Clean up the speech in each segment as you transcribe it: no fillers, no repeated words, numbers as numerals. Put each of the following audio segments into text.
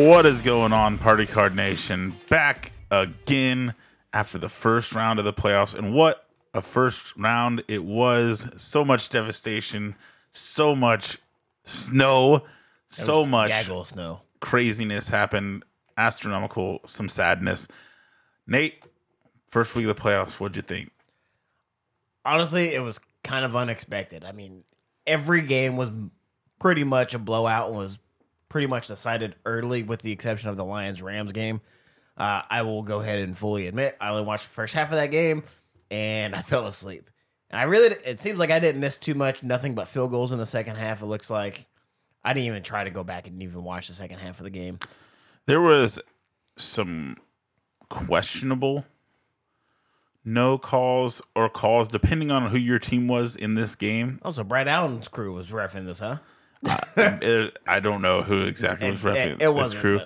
What is going on, Party Card Nation? Back again after the first round of the playoffs. And what a first round it was. So much devastation, so much snow, so much gaggle of snow. Craziness happened, astronomical, some sadness. Nate, first week of the playoffs, what'd you think? Honestly, it was kind of unexpected. I mean, every game was pretty much a blowout and was pretty much decided early with the exception of the Lions-Rams game. I will go ahead and fully admit I only watched the first half of that game and I fell asleep. And it seems like I didn't miss too much, nothing but field goals in the second half. It looks like I didn't even try to go back and even watch the second half of the game. There was some questionable no calls or calls depending on who your team was in this game. Oh, so Brad Allen's crew was reffing this, huh? I don't know who exactly was repping. It wasn't true.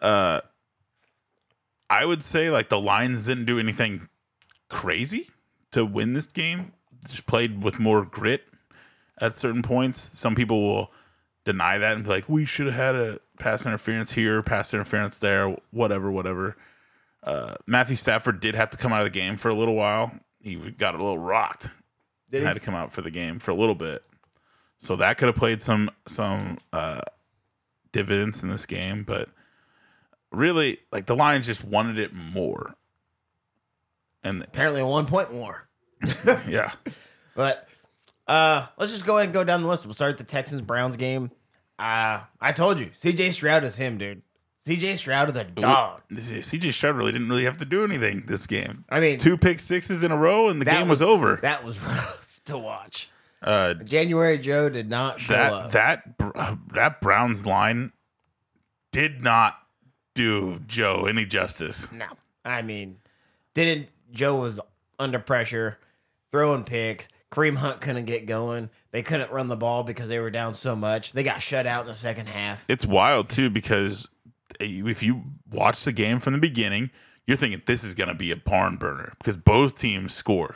I would say like the Lions didn't do anything crazy to win this game. Just played with more grit at certain points. Some people will deny that and be like, we should have had a pass interference here, pass interference there, whatever. Matthew Stafford did have to come out of the game for a little while. He got a little rocked. Had to come out for the game for a little bit. So that could have played some dividends in this game, but really, like the Lions just wanted it more, and apparently 1 point more. Yeah. But let's just go ahead and go down the list. We'll start at the Texans-Browns game. I told you, C.J. Stroud is him, dude. C.J. Stroud is a dog. C.J. Stroud really didn't have to do anything this game. I mean, 2 pick sixes in a row, and the game was over. That was rough to watch. January Joe did not show up. That Browns line did not do Joe any justice. No. I mean, Joe was under pressure, throwing picks. Kareem Hunt couldn't get going. They couldn't run the ball because they were down so much. They got shut out in the second half. It's wild, too, because if you watch the game from the beginning, you're thinking this is going to be a barn burner because both teams score.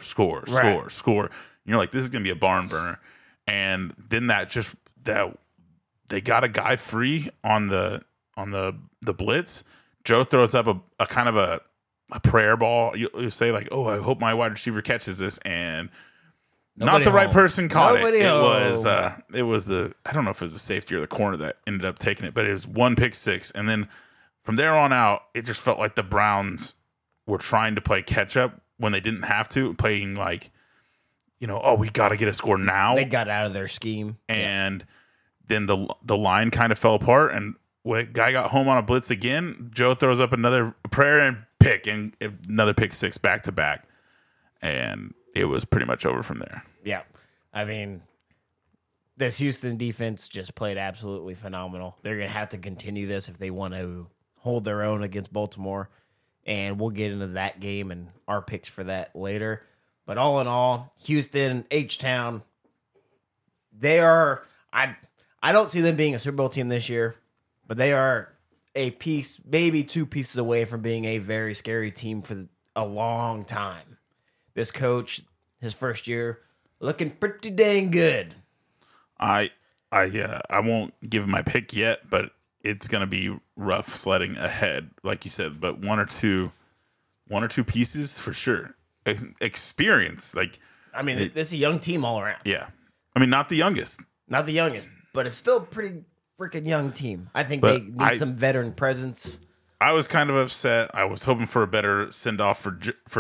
You're like, this is going to be a barn burner. And then that they got a guy free on the blitz. Joe throws up a kind of a prayer ball. You say like, oh, I hope my wide receiver catches this. And not the right person caught it. It was I don't know if it was the safety or the corner that ended up taking it, but it was 1 pick six. And then from there on out, it just felt like the Browns were trying to play catch up when they didn't have to, playing like, we got to get a score now. They got out of their scheme. And then the line kind of fell apart. And when guy got home on a blitz again, Joe throws up another prayer and pick, and another pick six back to back. And it was pretty much over from there. Yeah. I mean, this Houston defense just played absolutely phenomenal. They're going to have to continue this if they want to hold their own against Baltimore. And we'll get into that game and our picks for that later. But all in all, Houston, H-Town, they are I don't see them being a Super Bowl team this year, but they are a piece, maybe 2 pieces away from being a very scary team for a long time. This coach, his first year, looking pretty dang good. I won't give my pick yet, but it's going to be rough sledding ahead, like you said, but one or two pieces for sure. Experience, like this is a young team all around. Yeah, I mean not the youngest, but it's still a pretty freaking young team. I think they need some veteran presence. I was kind of upset. I was hoping for a better send off for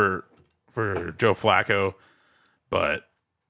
Joe Flacco, but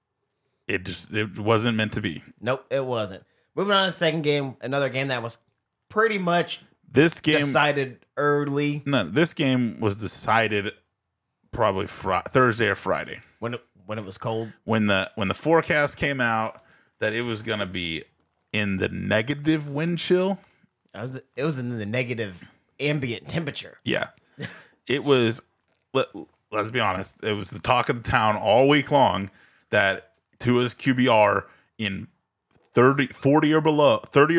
it wasn't meant to be. Nope, it wasn't. Moving on to the second game, another game that was pretty much decided early. No, this game was decided probably Thursday or Friday when it was cold. When the forecast came out that it was going to be in the negative wind chill. It was in the negative ambient temperature. Yeah, it was. Let's be honest. It was the talk of the town all week long that Tua's QBR in 40 or below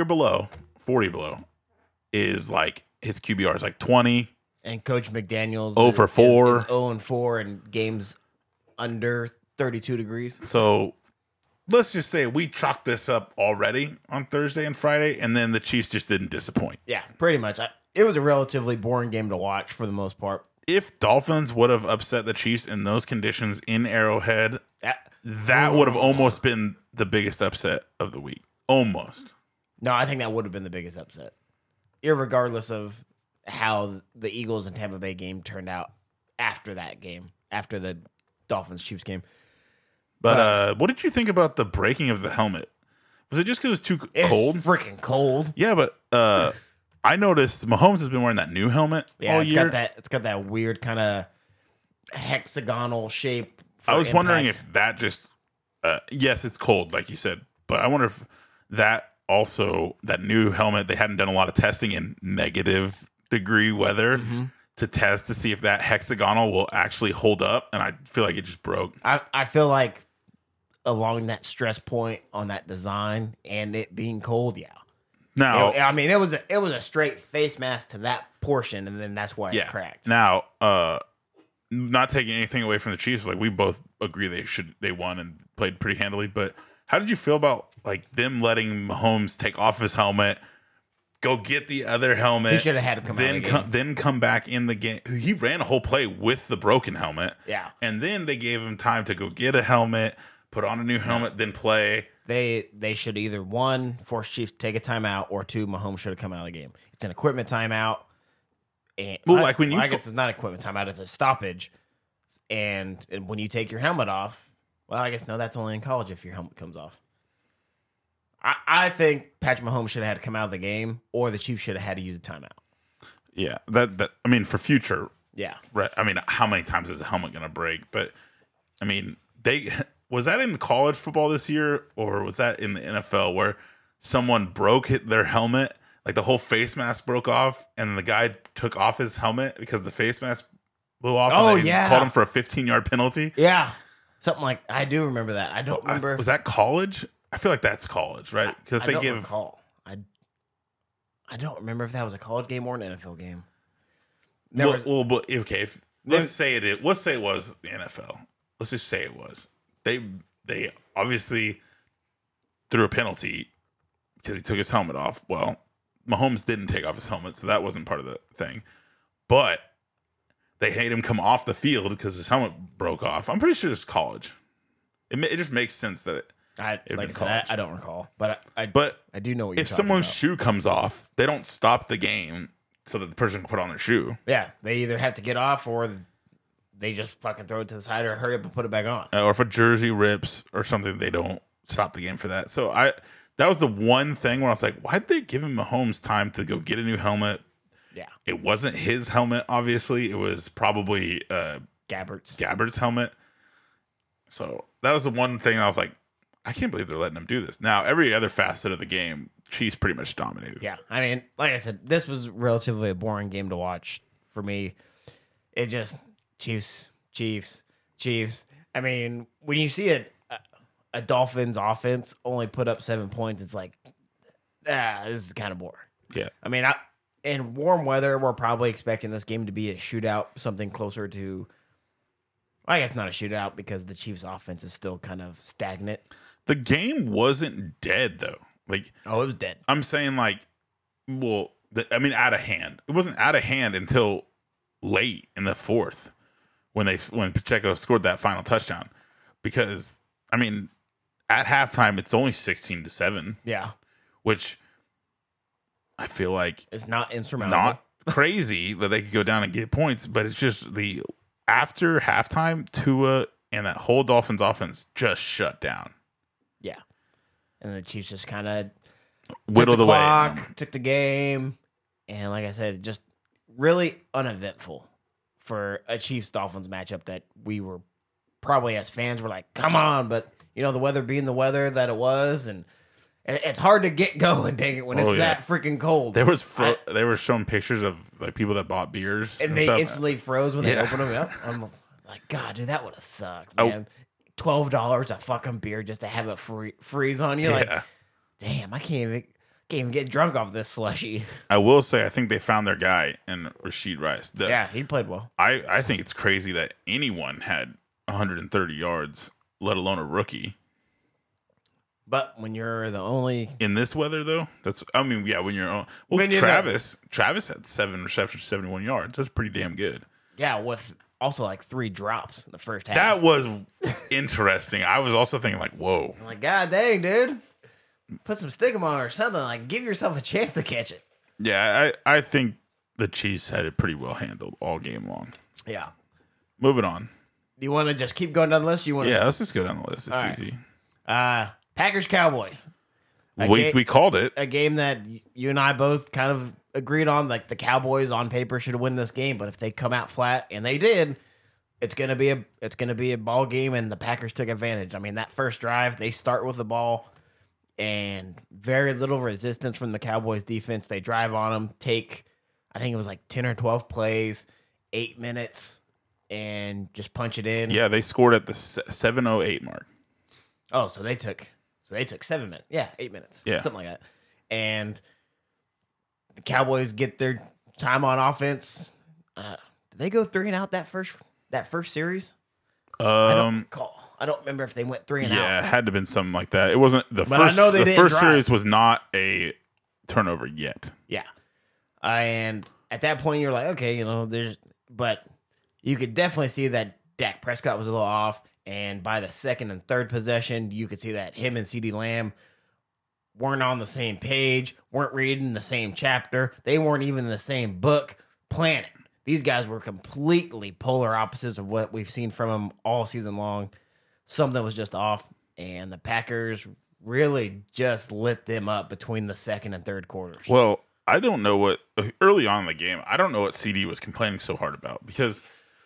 is like his QBR is like 20. And Coach McDaniels 0 for 4. Is 0-4 in games under 32 degrees. So let's just say we chalked this up already on Thursday and Friday, and then the Chiefs just didn't disappoint. Yeah, pretty much. it was a relatively boring game to watch for the most part. If Dolphins would have upset the Chiefs in those conditions in Arrowhead, that would have almost been the biggest upset of the week. Almost. No, I think that would have been the biggest upset, irregardless of how the Eagles and Tampa Bay game turned out after that game, after the Dolphins-Chiefs game. But what did you think about the breaking of the helmet? Was it just because it was too cold? It's freaking cold. Yeah, but I noticed Mahomes has been wearing that new helmet all year. It's got that weird kind of hexagonal shape. I was wondering if that just yes, it's cold, like you said, but I wonder if that new helmet, they hadn't done a lot of testing in negative degree weather to test to see if that hexagonal will actually hold up, and I feel like it just broke. I feel like along that stress point on that design and it being cold, yeah. Now, it was a straight face mask to that portion, and then that's why it cracked. Now, not taking anything away from the Chiefs, like we both agree they won and played pretty handily. But how did you feel about like them letting Mahomes take off his helmet, go get the other helmet? He should have had to come out of the game. Then come back in the game. He ran a whole play with the broken helmet. Yeah, and then they gave him time to go get a helmet, put on a new helmet, then play. They should either, one, force Chiefs to take a timeout, or two, Mahomes should have come out of the game. It's an equipment timeout. And I guess it's not equipment timeout, it's a stoppage. And when you take your helmet off, well, I guess no, that's only in college if your helmet comes off. I think Patrick Mahomes should have had to come out of the game, or the Chiefs should have had to use a timeout. Yeah, that I mean, for future. Yeah. Right. I mean, how many times is a helmet going to break? But I mean, was that in college football this year, or was that in the NFL where someone broke their helmet, like the whole face mask broke off, and the guy took off his helmet because the face mask blew off? Oh, and they called him for a 15-yard penalty. Yeah, something like, I do remember that. I don't remember. Was that college? I feel like that's college, right? Because I don't recall. I don't remember if that was a college game or an NFL game. Okay. Let's say it was the NFL. Let's just say it was. They obviously threw a penalty because he took his helmet off. Well, Mahomes didn't take off his helmet, so that wasn't part of the thing. But they made him come off the field because his helmet broke off. I'm pretty sure it's college. It just makes sense that I don't recall, but I do know what you're talking about. If someone's shoe comes off, they don't stop the game so that the person can put on their shoe. Yeah, they either have to get off or they just fucking throw it to the side or hurry up and put it back on. Or if a jersey rips or something, they don't stop the game for that. So that was the one thing where I was like, why'd they give him Mahomes time to go get a new helmet? Yeah. It wasn't his helmet, obviously. It was probably Gabbert's helmet. So that was the one thing I was like, I can't believe they're letting him do this. Now, every other facet of the game, Chiefs pretty much dominated. Yeah. I mean, like I said, this was relatively a boring game to watch for me. It just, Chiefs. I mean, when you see a Dolphins offense only put up 7 points, it's like, this is kind of boring. Yeah. I mean, in warm weather, we're probably expecting this game to be a shootout, something closer to, I guess not a shootout because the Chiefs offense is still kind of stagnant. The game wasn't dead, though. Like, it was dead. I'm saying, like, out of hand. It wasn't out of hand until late in the fourth when Pacheco scored that final touchdown. Because, I mean, at halftime, it's only 16-7. Yeah. Which I feel like it's not insurmountable. Not crazy that they could go down and get points, but it's just after halftime, Tua and that whole Dolphins offense just shut down. Yeah. And the Chiefs just kind of whittled away. Took the game. And like I said, just really uneventful for a Chiefs-Dolphins matchup that we were probably as fans were like, come on. But, the weather being the weather that it was. And it's hard to get going, dang it, when it's that freaking cold. They were showing pictures of like people that bought beers. And they instantly froze when they opened them up. I'm like, God, dude, that would have sucked, man. $12 a fucking beer just to have it freeze on you. Like, damn, I can't even get drunk off this slushy. I will say, I think they found their guy in Rashid Rice. He played well. I think it's crazy that anyone had 130 yards, let alone a rookie. But when you're the only In this weather, though, when you're well, When you're Travis had 7 receptions, 71 yards. That's pretty damn good. yeah, with also like 3 drops in the first half. That was interesting. I was also thinking, like, whoa. I'm like, God dang, dude. Put some stigma on or something. Like, give yourself a chance to catch it. Yeah, I think the Chiefs had it pretty well handled all game long. Yeah. Moving on. Do you want to just keep going down the list? You want Yeah, let's just go down the list. It's right. easy. Packers Cowboys. We called it. A game that you and I both kind of agreed on. Like the Cowboys on paper should win this game, but if they come out flat, and they did, it's gonna be a ball game, and the Packers took advantage. I mean, that first drive, they start with the ball, and very little resistance from the Cowboys defense. They drive on them, take I think it was like 10 or 12 plays, 8 minutes, and just punch it in. Yeah, they scored at the 7:08 mark. Oh, so they took 7 minutes. Yeah, 8 minutes. Yeah. Something like that. And the Cowboys get their time on offense. Did they go 3 and out that first series? I don't recall. I don't remember if they went 3 and out. Yeah, it had to have been something like that. It wasn't the But first. I know they the didn't first drive. series was not a turnover yet. Yeah. And at that point, you're like, okay, but you could definitely see that Dak Prescott was a little off. And by the second and third possession, you could see that him and CeeDee Lamb weren't on the same page, weren't reading the same chapter. They weren't even in the same book planet. These guys were completely polar opposites of what we've seen from them all season long. Something was just off, and the Packers really just lit them up between the second and third quarters. Well, I don't know what early on in the game. I don't know what CD was complaining so hard about because,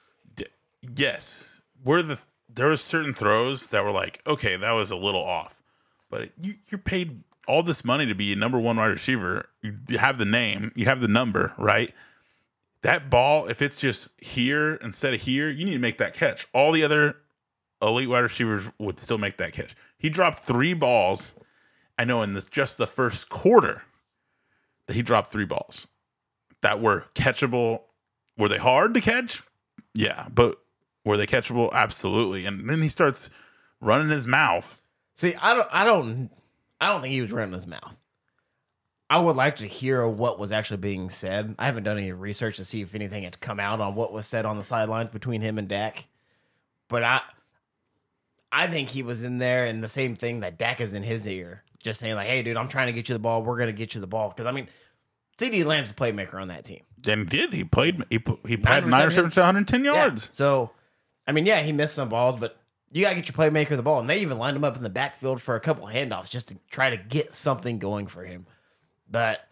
yes, there were certain throws that were like, okay, that was a little off, but you're paid all this money to be a number 1 wide receiver. You have the name, you have the number, right? That ball, if it's just here instead of here, you need to make that catch. All the other elite wide receivers would still make that catch. He dropped 3 balls. I know in just the first quarter that he dropped 3 balls that were catchable. Were they hard to catch? Yeah, but were they catchable? Absolutely. And then he starts running his mouth. See, I don't think he was running his mouth. I would like to hear what was actually being said. I haven't done any research to see if anything had come out on what was said on the sidelines between him and Dak. But I think he was in there, and the same thing that Dak is in his ear, just saying like, "Hey, dude, I'm trying to get you the ball. We're gonna get you the ball." Because I mean, CeeDee Lamb's a playmaker on that team. And he played. He had 9 receptions to 110 yards. Yeah. So, I mean, yeah, he missed some balls, but you gotta get your playmaker the ball. And they even lined him up in the backfield for a couple handoffs just to try to get something going for him. But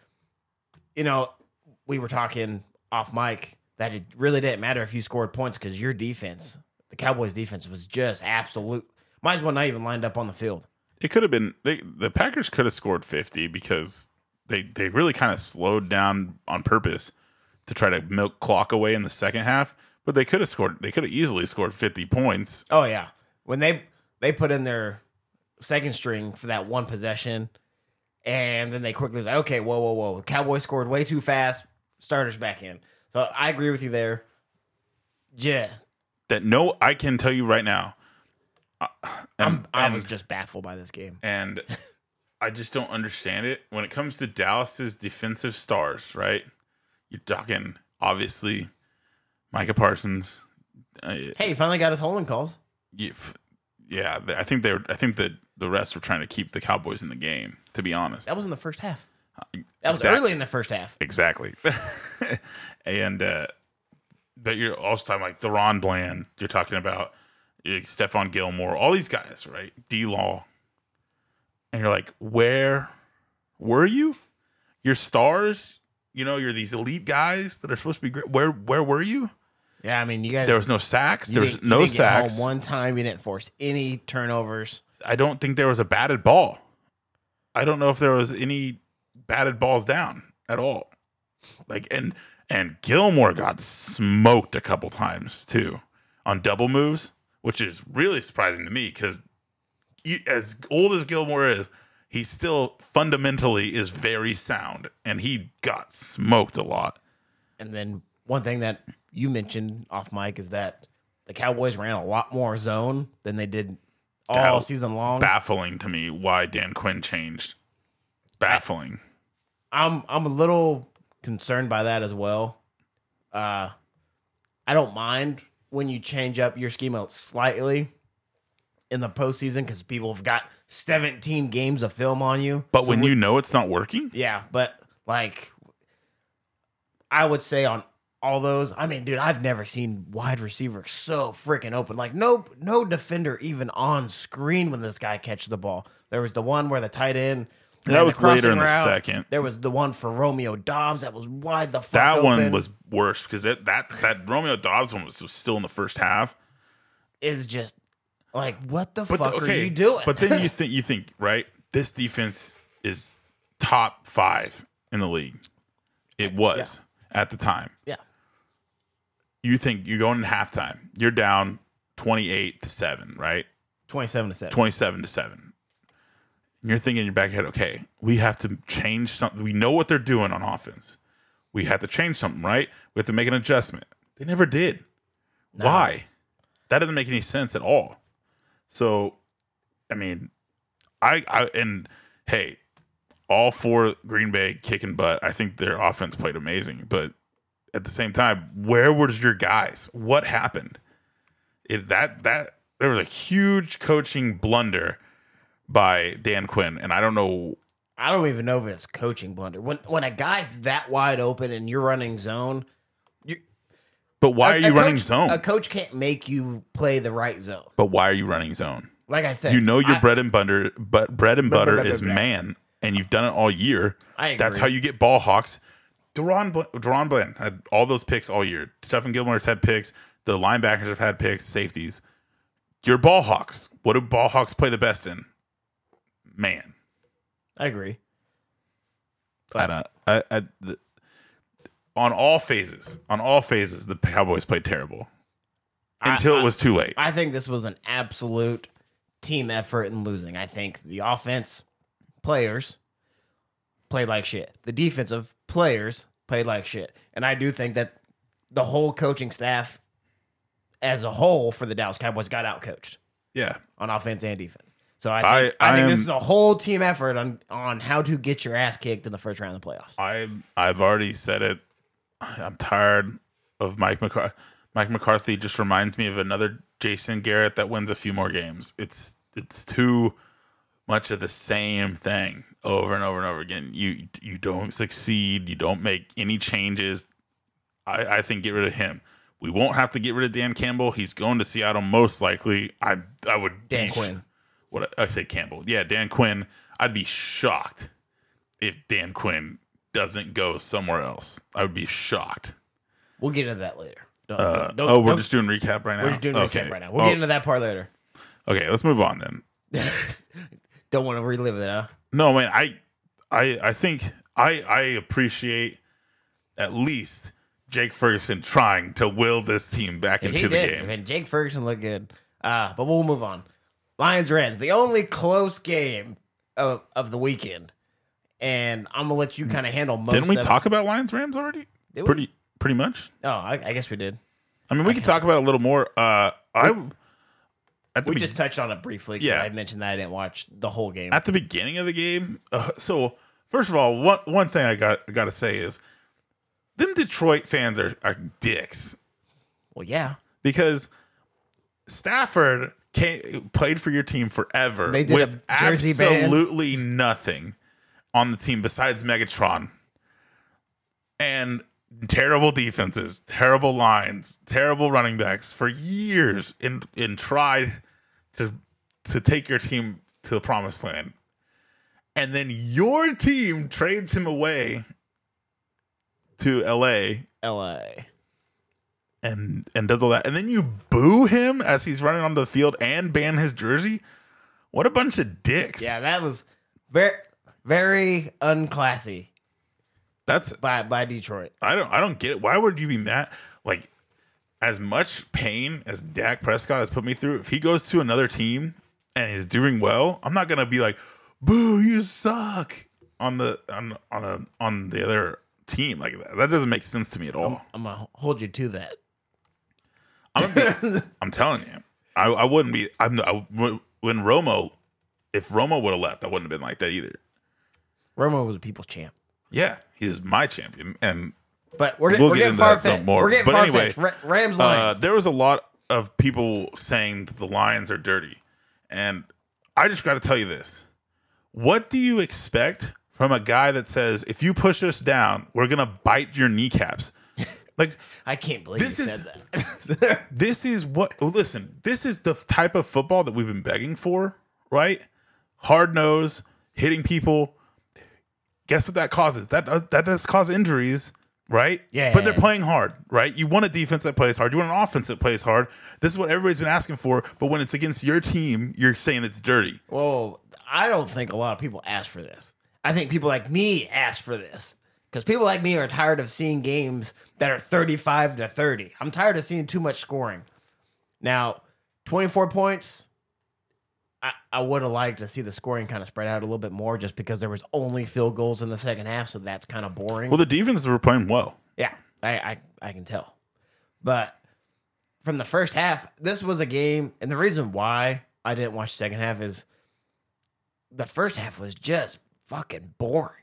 we were talking off mic that it really didn't matter if you scored points because your defense, the Cowboys' defense, was just absolute. Might as well not even lined up on the field. It could have been the Packers could have scored 50 because they really kind of slowed down on purpose to try to milk clock away in the second half. But they could have scored. They could have easily scored 50 points. Oh yeah, when they put in their second string for that one possession, and then they quickly was like, okay, whoa, the Cowboys scored way too fast. Starters back in. So I agree with you there. Yeah, I can tell you right now. I was just baffled by this game, and I just don't understand it when it comes to Dallas's defensive stars. Right, you're talking obviously Micah Parsons. Hey, he finally got his holding calls. Yeah, I think that the rest were trying to keep the Cowboys in the game. To be honest, that was in the first half. That was early in the first half. Exactly. And but you're also talking like Deron Bland. You're talking about Stephon Gilmore. All these guys, right? D-Law. And you're like, where were you? Your stars? You're these elite guys that are supposed to be great. Where were you? Yeah, I mean, you guys. There was no sacks. There was you no didn't sacks. Get home one time, you didn't force any turnovers. I don't think there was a batted ball. I don't know if there was any batted balls down at all. Like and Gilmore got smoked a couple times too on double moves, which is really surprising to me because as old as Gilmore is, he still fundamentally is very sound, and he got smoked a lot. And then one thing that you mentioned off mic is that the Cowboys ran a lot more zone than they did all season long. Baffling to me why Dan Quinn changed. Baffling. I'm a little concerned by that as well. I don't mind when you change up your schema slightly in the postseason because people have got 17 games of film on you. But so when you know it's not working? Yeah, but like I would say on all those, I mean, dude, I've never seen wide receivers so freaking open. Like no defender even on screen when this guy catches the ball. There was the one where the tight end that was later in the second. There was the one for Romeo Doubs that was wide the fuck that open. One was worse because that Romeo Doubs one was still in the first half. It's just like, what the fuck are you doing? But then you think, right? This defense is top 5 in the league. It was at the time. Yeah. You think you're going to halftime. You're down 28-7, right? 27-7. 27-7. And you're thinking in your back head, okay, we have to change something. We know what they're doing on offense. We have to change something, right? We have to make an adjustment. They never did. No. Why? That doesn't make any sense at all. So, I mean, and hey, all for Green Bay kicking butt. I think their offense played amazing, but at the same time, where was your guys? What happened? There was a huge coaching blunder by Dan Quinn, and I don't know. I don't even know if it's coaching blunder. When a guy's that wide open and you're running zone, but why are you running zone? A coach can't make you play the right zone. But why are you running zone? Like I said, you know your bread and butter, but bread and butter is man, and you've done it all year. I agree. That's how you get ball hawks. Deron Bland had all those picks all year. Stephen Gilmore's had picks. The linebackers have had picks, safeties. You're ball hawks. What do ball hawks play the best in? Man. I agree. But on all phases, the Cowboys played terrible until it was too late. I think this was an absolute team effort in losing. I think the offense players played like shit. The defensive players played like shit. And I do think that the whole coaching staff as a whole for the Dallas Cowboys got outcoached. Yeah. On offense and defense. So I think this is a whole team effort on how to get your ass kicked in the first round of the playoffs. I've already said it. I'm tired of Mike McCarthy. Mike McCarthy just reminds me of another Jason Garrett that wins a few more games. It's too much of the same thing over and over and over again. You don't succeed. You don't make any changes. I think get rid of him. We won't have to get rid of Dan Campbell. He's going to Seattle most likely. I would Dan Quinn. What I say Campbell. Yeah, Dan Quinn. I'd be shocked if Dan Quinn doesn't go somewhere else. I would be shocked. We'll get into that later. We're just doing recap right now? We're just doing recap right now. We'll get into that part later. Okay, let's move on then. Don't want to relive it, huh? No, man. I think I appreciate at least Jake Ferguson trying to will this team back into the game. And Jake Ferguson looked good. But we'll move on. Lions-Rams, the only close game of the weekend. And I'm going to let you kind of handle most of it. Didn't we talk about Lions-Rams already? Pretty much. Oh, I guess we did. I mean, we can talk about it a little more. We just touched on it briefly. Yeah. I mentioned that I didn't watch the whole game. At the beginning of the game, so first of all, one thing I got to say is them Detroit fans are dicks. Well, yeah. Because Stafford played for your team forever they did with a jersey absolutely nothing on the team besides Megatron. And terrible defenses, terrible lines, terrible running backs for years and tried to take your team to the promised land. And then your team trades him away to LA. And does all that. And then you boo him as he's running on the field and ban his jersey. What a bunch of dicks. Yeah, that was very, very unclassy. That's by Detroit. I don't get it. Why would you be mad? Like, as much pain as Dak Prescott has put me through, if he goes to another team and is doing well, I'm not gonna be like, boo, you suck on the other team. Like that doesn't make sense to me at all. I'm gonna hold you to that. I'm telling you, I wouldn't be. when Romo, if Romo would have left, I wouldn't have been like that either. Romo was a people's champ. Yeah, he's my champion, and But we'll we're get getting into that far-fetched. some more. We're getting But anyway, far-fetched. Rams Lions. there was a lot of people saying that the Lions are dirty, and I just got to tell you this: what do you expect from a guy that says, "If you push us down, we're gonna bite your kneecaps"? Like, I can't believe you this is- said that. this is what. Listen, this is the type of football that we've been begging for, right? Hard nose, hitting people. Guess what that causes? That does cause injuries, right? Yeah. But they're playing hard, right? You want a defense that plays hard. You want an offense that plays hard. This is what everybody's been asking for. But when it's against your team, you're saying it's dirty. Well, I don't think a lot of people ask for this. I think people like me ask for this. Because people like me are tired of seeing games that are 35-30. I'm tired of seeing too much scoring. Now, 24 points, I would have liked to see the scoring kind of spread out a little bit more just because there was only field goals in the second half, so that's kind of boring. Well, the defenses were playing well. Yeah, I can tell. But from the first half, this was a game, and the reason why I didn't watch the second half is the first half was just fucking boring.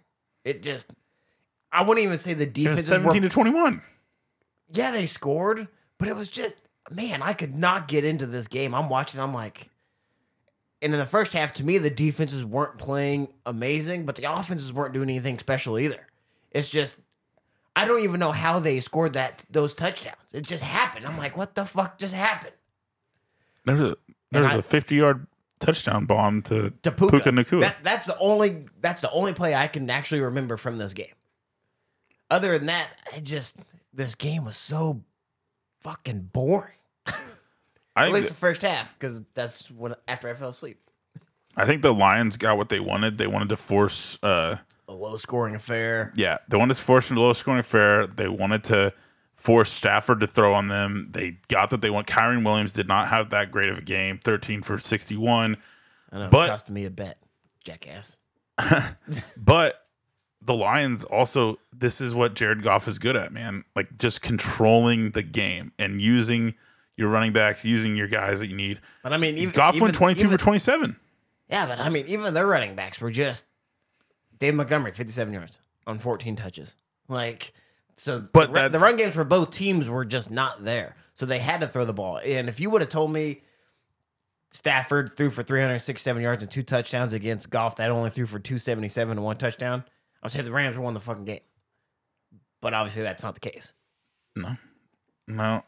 I wouldn't even say the It was defenses 17 were, to 21. yeah, they scored, but it was just, man, I could not get into this game. I'm watching, I'm like, and in the first half, to me, the defenses weren't playing amazing, but the offenses weren't doing anything special either. It's just, I don't even know how they scored those touchdowns. It just happened. I'm like, what the fuck just happened? There was a 50-yard touchdown bomb to Puka Nacua. That's the only play I can actually remember from this game. Other than that, this game was so fucking boring. At least the first half, because that's when after I fell asleep. I think the Lions got what they wanted. They wanted to force A low scoring affair. Yeah, they wanted to force a low scoring affair. They wanted to force Stafford to throw on them. They got that they want. Kyren Williams did not have that great of a game, 13 for 61. I know, But- it cost me a bet, jackass. But the Lions also, this is what Jared Goff is good at, man. Like just controlling the game and using your running backs, using your guys that you need. But I mean, even Goff went even- 22 even- for 27. Yeah, but I mean, even their running backs were just Dave Montgomery, 57 yards on 14 touches. Like, so But the that's- run games for both teams were just not there. So they had to throw the ball. And if you would have told me Stafford threw for 367 yards and 2 touchdowns against Goff that only threw for 277 and 1 touchdown, I would say the Rams won the fucking game. But obviously that's not the case. No.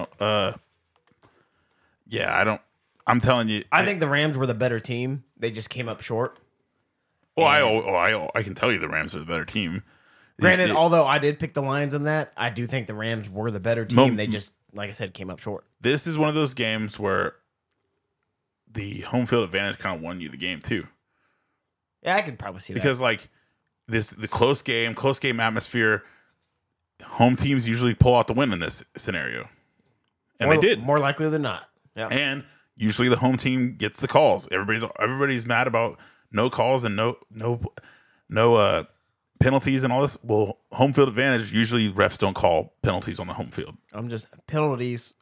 Yeah, I'm telling you. I think the Rams were the better team. They just came up short. I can tell you the Rams are the better team. Granted, although I did pick the Lions in that, I do think the Rams were the better team. They just, like I said, came up short. This is one of those games where the home field advantage kind of won you the game too. Yeah, I could probably see that. Because like the close game atmosphere, home teams usually pull out the win in this scenario. And they did. More likely than not. Yeah. And usually the home team gets the calls. Everybody's mad about no calls and no penalties and all this. Well, home field advantage, usually refs don't call penalties on the home field. I'm just penalties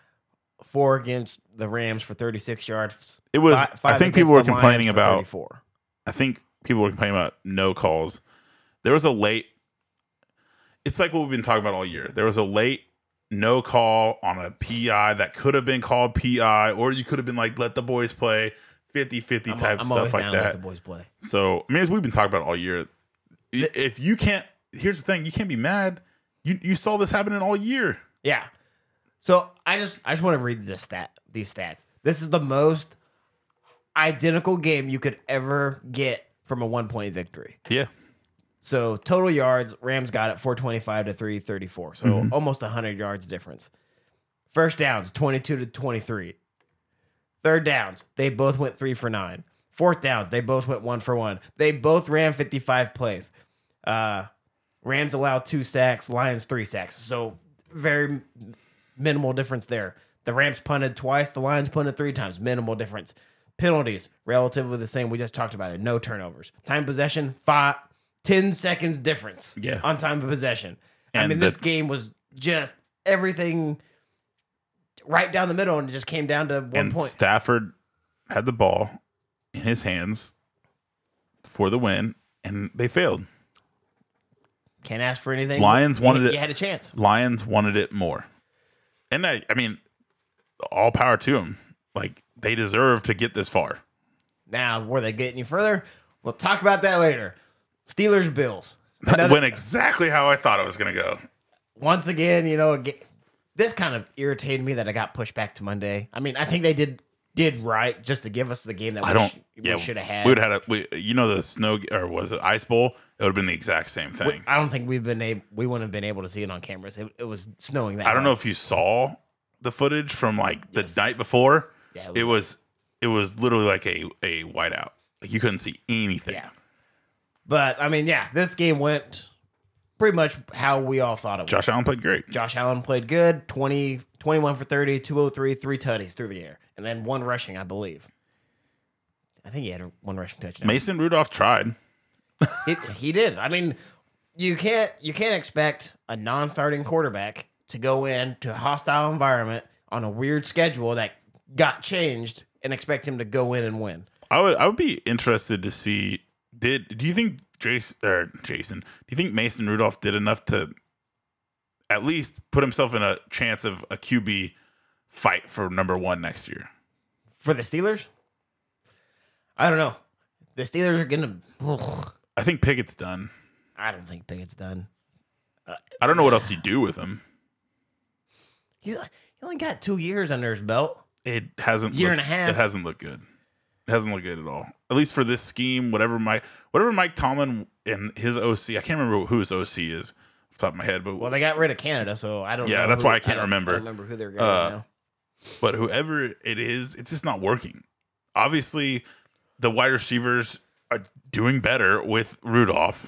4 against the Rams for 36 yards. It was Five I think against people were the Lions complaining for about 34. I think people were complaining about no calls. There was a late. It's like what we've been talking about all year. There was a late no call on a PI that could have been called PI, or you could have been like, let the boys play 50-50 type I'm stuff always like down to let that. the boys play. So, I mean, as we've been talking about all year, if you can't, here's the thing, you can't be mad. You saw this happening all year. Yeah. So I just want to read these stats. This is the most identical game you could ever get from a 1-point victory. Yeah. So total yards, Rams got it 425 to 334. So almost 100 yards difference. First downs, 22 to 23. Third downs, they both went 3 for 9. Fourth downs, they both went 1 for 1. They both ran 55 plays. Rams allowed 2 sacks, Lions 3 sacks. So very minimal difference there. The Rams punted twice, the Lions punted 3 times. Minimal difference. Penalties, relatively the same. We just talked about it. No turnovers. Time possession, 10 seconds difference on time of possession. And this game was just everything right down the middle, and it just came down to 1 point. Stafford had the ball in his hands for the win, and they failed. Can't ask for anything. Lions wanted it. You had a chance. Lions wanted it more. And I mean, all power to them. Like, they deserve to get this far. Now, were they getting you further? We'll talk about that later. Steelers, Bills. That went exactly how I thought it was going to go. Once again, this kind of irritated me that I got pushed back to Monday. I mean, I think they did right just to give us the game that we should have had. We would have had the snow, or was it Ice Bowl? It would have been the exact same thing. I don't think we wouldn't have been able to see it on cameras. It was snowing that. I don't know if you saw the footage from the night before. Yeah, it was literally like a whiteout. Like, you couldn't see anything. Yeah. But I mean, this game went pretty much how we all thought it would. Josh Allen played great. Josh Allen played good. 21 for 30, 203, 3 tutties through the air. And then 1 rushing, I believe. I think he had 1 rushing touchdown. Mason Rudolph tried. He did. I mean, you can't expect a non-starting quarterback to go into a hostile environment on a weird schedule that got changed and expect him to go in and win. I would be interested to see, do you think Jason, do you think Mason Rudolph did enough to at least put himself in a chance of a QB fight for number 1 next year? For the Steelers? I don't know. The Steelers are going to... I think Pickett's done. I don't think Pickett's done. I don't know what else you do with him. He only got 2 years under his belt. It hasn't year and a half. It hasn't looked good. It hasn't looked good at all. At least for this scheme, whatever Mike Tomlin and his OC, I can't remember who his OC is off the top of my head, but they got rid of Canada, so I don't know. Yeah, that's why I can't remember. I don't remember who they're going now. But whoever it is, it's just not working. Obviously, the wide receivers are doing better with Rudolph.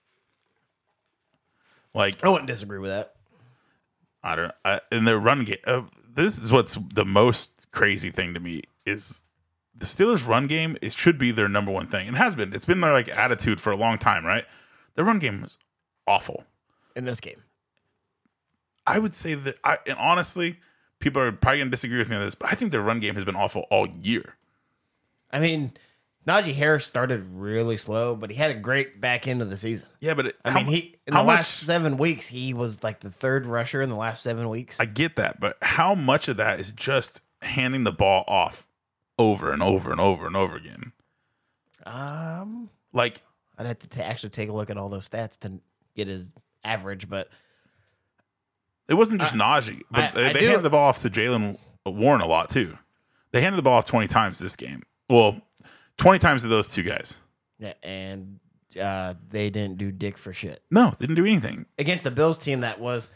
Like, I wouldn't disagree with that. In their run game, this is what's the most crazy thing to me is the Steelers' run game. It should be their number 1 thing. It has been. It's been their attitude for a long time, right? Their run game was awful in this game. I would say that, and honestly, people are probably going to disagree with me on this, but I think their run game has been awful all year. I mean, Najee Harris started really slow, but he had a great back end of the season. Yeah, but in the last 7 weeks, he was like the 3rd rusher in the last 7 weeks. I get that, but how much of that is just handing the ball off over and over and over and over again? Like, I'd have to actually take a look at all those stats to get his average, but it wasn't just Najee, but they handed the ball off to Jaylen Warren a lot too. They handed the ball off 20 times this game. Well, 20 times to those 2 guys. Yeah, and they didn't do dick for shit. No, they didn't do anything. Against the Bills team that was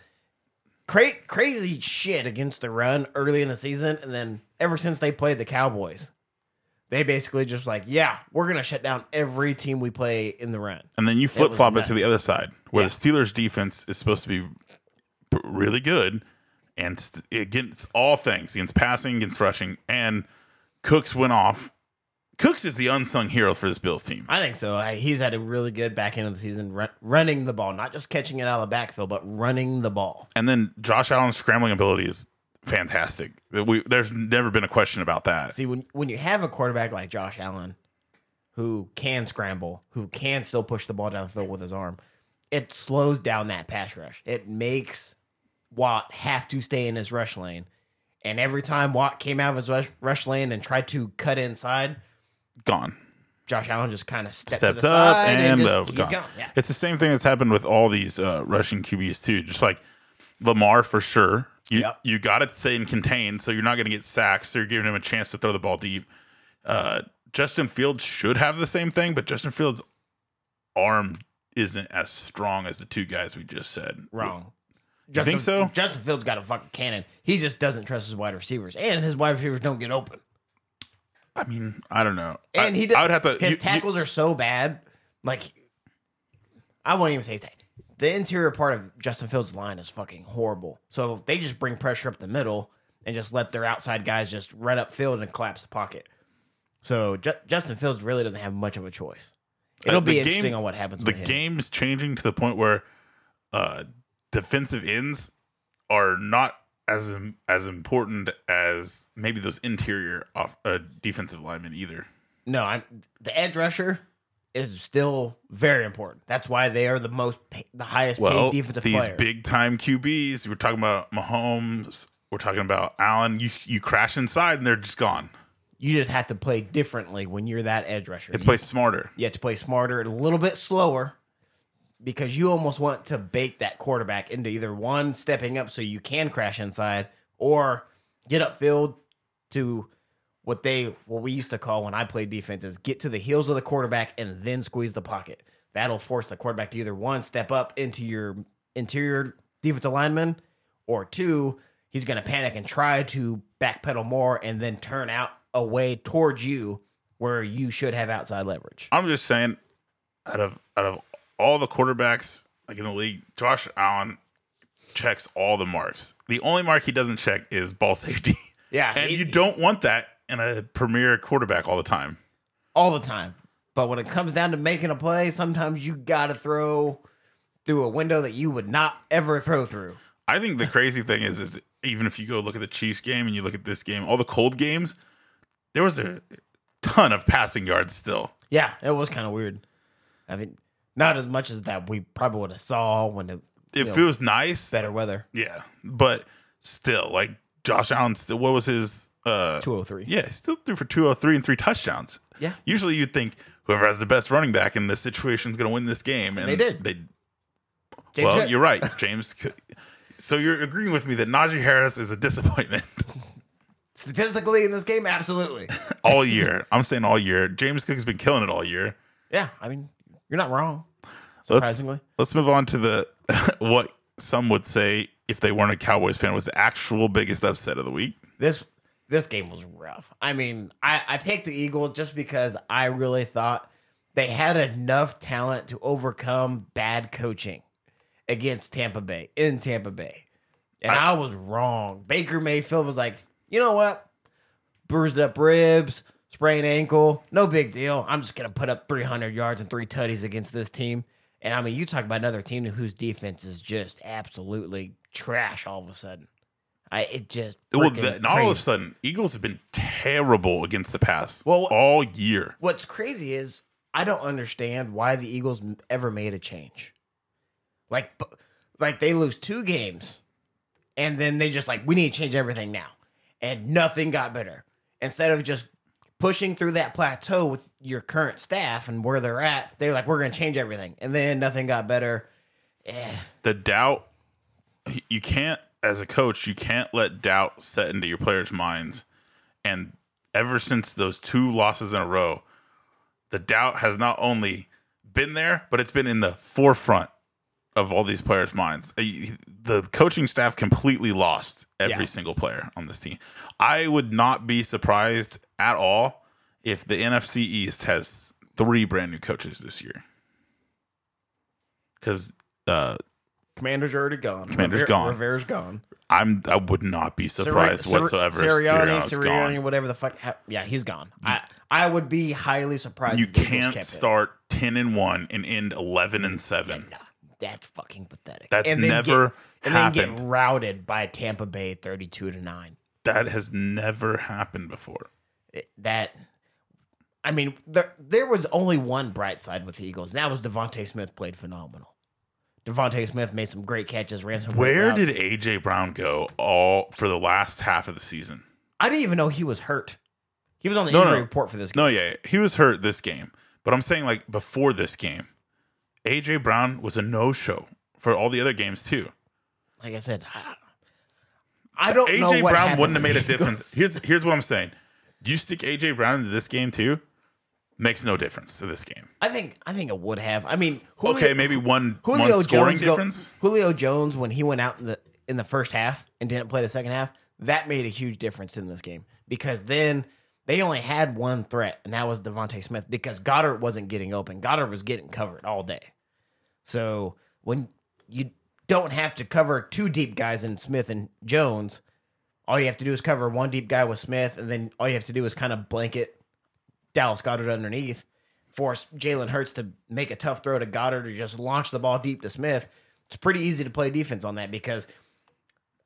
crazy shit against the run early in the season, and then ever since they played the Cowboys, they basically just we're going to shut down every team we play in the run. And then you flip-flop it to the other side, where the Steelers' defense is supposed to be really good and against all things, against passing, against rushing, and Cooks went off. Cooks is the unsung hero for this Bills team. I think so. He's had a really good back end of the season running the ball, not just catching it out of the backfield, but running the ball. And then Josh Allen's scrambling ability is fantastic. There's never been a question about that. See, when you have a quarterback like Josh Allen who can scramble, who can still push the ball down the field with his arm, it slows down that pass rush. It makes Watt have to stay in his rush lane. And every time Watt came out of his rush lane and tried to cut inside, gone. Josh Allen just kind of stepped to the up side and he's gone. gone. Yeah. It's the same thing that's happened with all these rushing QBs too. Just like Lamar, for sure. You got to stay and contain, so you're not going to get sacks. So you're giving him a chance to throw the ball deep. Justin Fields should have the same thing, but Justin Fields' arm isn't as strong as the 2 guys we just said. Wrong. You think so? Justin Fields got a fucking cannon. He just doesn't trust his wide receivers, and his wide receivers don't get open. I mean, I don't know. And I would have to. His tackles are so bad. Like, I won't even say his the interior part of Justin Fields' line is fucking horrible. So they just bring pressure up the middle and just let their outside guys just run upfield and collapse the pocket. So Justin Fields really doesn't have much of a choice. It'll be interesting on what happens with him. The game is changing to the point where defensive ends are not as important as maybe those interior defensive linemen either. No, the edge rusher is still very important. That's why they are the highest paid defensive these player. Big time QBs. We're talking about Mahomes. We're talking about Allen. You crash inside and they're just gone. You just have to play differently when you're that edge rusher. They play smarter. You have to play smarter and a little bit slower because you almost want to bait that quarterback into either one, stepping up so you can crash inside, or get upfield to what we used to call when I played defense is get to the heels of the quarterback and then squeeze the pocket. That'll force the quarterback to either one, step up into your interior defensive lineman, or two, he's going to panic and try to backpedal more and then turn out away towards you where you should have outside leverage. I'm just saying, out of all the quarterbacks like in the league, Josh Allen checks all the marks. The only mark he doesn't check is ball safety. Yeah. And you don't want that in a premier quarterback all the time. All the time. But when it comes down to making a play, sometimes you got to throw through a window that you would not ever throw through. I think the crazy thing is even if you go look at the Chiefs game and you look at this game, all the cold games, there was a ton of passing yards still. Yeah, it was kind of weird. I mean, not as much as that we probably would have saw when it feels nice. Better weather. Yeah. But still, like Josh Allen what was his 203. Yeah, still threw for 203 and 3 touchdowns. Yeah. Usually you'd think whoever has the best running back in this situation is going to win this game. And they did. You're right, James. So you're agreeing with me that Najee Harris is a disappointment. Statistically in this game, absolutely. All year. I'm saying all year. James Cook has been killing it all year. Yeah, I mean, you're not wrong. Surprisingly. Let's move on to the what some would say, if they weren't a Cowboys fan, was the actual biggest upset of the week. This game was rough. I mean, I picked the Eagles just because I really thought they had enough talent to overcome bad coaching against Tampa Bay, in Tampa Bay. And I was wrong. Baker Mayfield was like, you know what? Bruised up ribs, sprained ankle, no big deal. I'm just going to put up 300 yards and 3 tutties against this team. And I mean, you talk about another team whose defense is just absolutely trash all of a sudden. All of a sudden, Eagles have been terrible against the pass all year. What's crazy is I don't understand why the Eagles ever made a change. Like they lose 2 games, and then they just we need to change everything now, and nothing got better. Instead of just pushing through that plateau with your current staff and where they're at, they're like, we're going to change everything, and then nothing got better. The doubt, you can't. As a coach, you can't let doubt set into your players' minds. And ever since those 2 losses in a row, the doubt has not only been there, but it's been in the forefront of all these players' minds. The coaching staff completely lost every single player on this team. I would not be surprised at all if the NFC East has 3 brand new coaches this year. Because Commander's already gone. Commander's gone. Rivera's gone. I would not be surprised whatsoever. Sirianni's gone. Whatever the fuck. Yeah, he's gone. I would be highly surprised. You can't start 10-1 and end 11-7. That's fucking pathetic. That's never happened. And then get routed by Tampa Bay 32-9. That has never happened before. I mean, there was only one bright side with the Eagles, and that was Devontae Smith played phenomenal. Devontae Smith made some great catches, ran some great routes. Where did A.J. Brown go all for the last half of the season? I didn't even know he was hurt. He was on the injury report for this game. No, yeah. He was hurt this game. But I'm saying, before this game, A.J. Brown was a no-show for all the other games, too. Like I said, I don't know A.J. what Brown happened wouldn't have made a difference. Here's what I'm saying. Do you stick A.J. Brown into this game, too? Makes no difference to this game. I think it would have. I mean, maybe one Julio scoring Jones difference. Julio Jones, when he went out in the first half and didn't play the second half, that made a huge difference in this game because then they only had one threat, and that was Devontae Smith because Goddard wasn't getting open. Goddard was getting covered all day. So when you don't have to cover 2 deep guys in Smith and Jones, all you have to do is cover 1 deep guy with Smith, and then all you have to do is kind of blanket Dallas Goedert underneath, force Jalen Hurts to make a tough throw to Goddard or just launch the ball deep to Smith. It's pretty easy to play defense on that because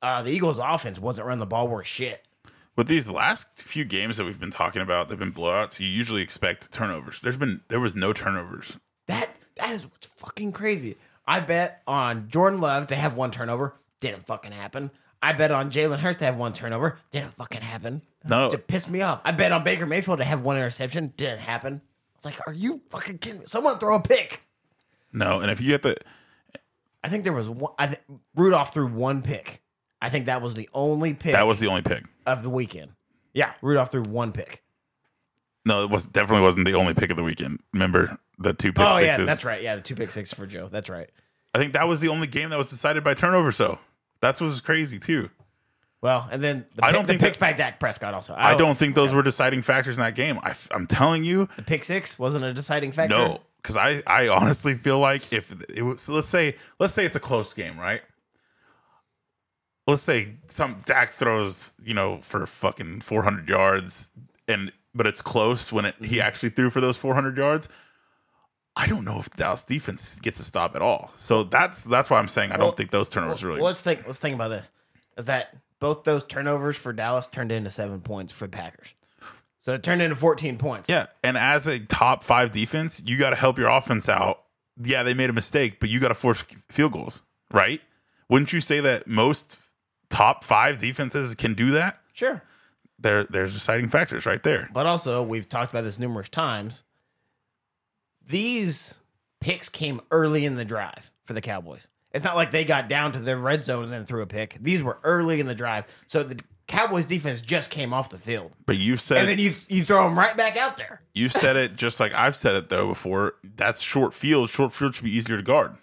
The Eagles' offense wasn't running the ball worth shit. With these last few games that we've been talking about, they've been blowouts. You usually expect turnovers. There was no turnovers. That is what's fucking crazy. I bet on Jordan Love to have 1 turnover. Didn't fucking happen. I bet on Jalen Hurts to have 1 turnover. Didn't fucking happen. No. It pissed me off. I bet on Baker Mayfield to have 1 interception. Didn't happen. It's like, are you fucking kidding me? Someone throw a pick. No, and if you get the I think there was one. Rudolph threw 1 pick. I think that was the only pick. That was the only pick of the weekend. Yeah, Rudolph threw 1 pick. No, definitely wasn't the only pick of the weekend. Remember the 2 pick Oh sixes? yeah, that's right. Yeah, the 2 pick six for Joe. That's right. I think that was the only game that was decided by turnovers. So that's what was crazy too. Well, and then I don't think picks by Dak Prescott also. I don't think those were deciding factors in that game. I'm telling you, the pick 6 wasn't a deciding factor. no, because I honestly feel like if it was, so let's say it's a close game, right? Let's say Dak throws, for fucking 400 yards, but it's close when he actually threw for those 400 yards. I don't know if the Dallas defense gets a stop at all. So that's why I'm saying I don't think those turnovers really. Let's think about this. Is that both those turnovers for Dallas turned into 7 points for the Packers? So it turned into 14 points. Yeah, and as a top 5 defense, you got to help your offense out. Yeah, they made a mistake, but you got to force field goals, right? Wouldn't you say that most top 5 defenses can do that? Sure. There's deciding factors right there. But also, we've talked about this numerous times. These picks came early in the drive for the Cowboys. It's not like they got down to their red zone and then threw a pick. These were early in the drive. So the Cowboys defense just came off the field. But you said... And then you throw them right back out there. You said it just like I've said it, though, before. That's short field. Short field should be easier to guard.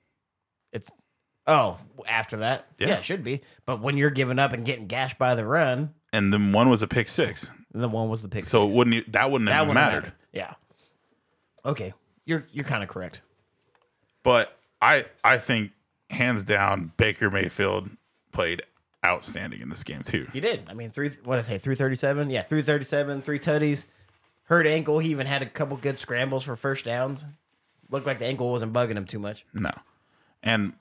After that? Yeah, it should be. But when you're giving up and getting gashed by the run... And then one was a pick 6. And then one was the pick 6. So that wouldn't have mattered. Yeah. Okay. You're kind of correct. But I think, hands down, Baker Mayfield played outstanding in this game, too. He did. I mean, 337? Yeah, 337, 3 tutties. Hurt ankle. He even had a couple good scrambles for first downs. Looked like the ankle wasn't bugging him too much. No. And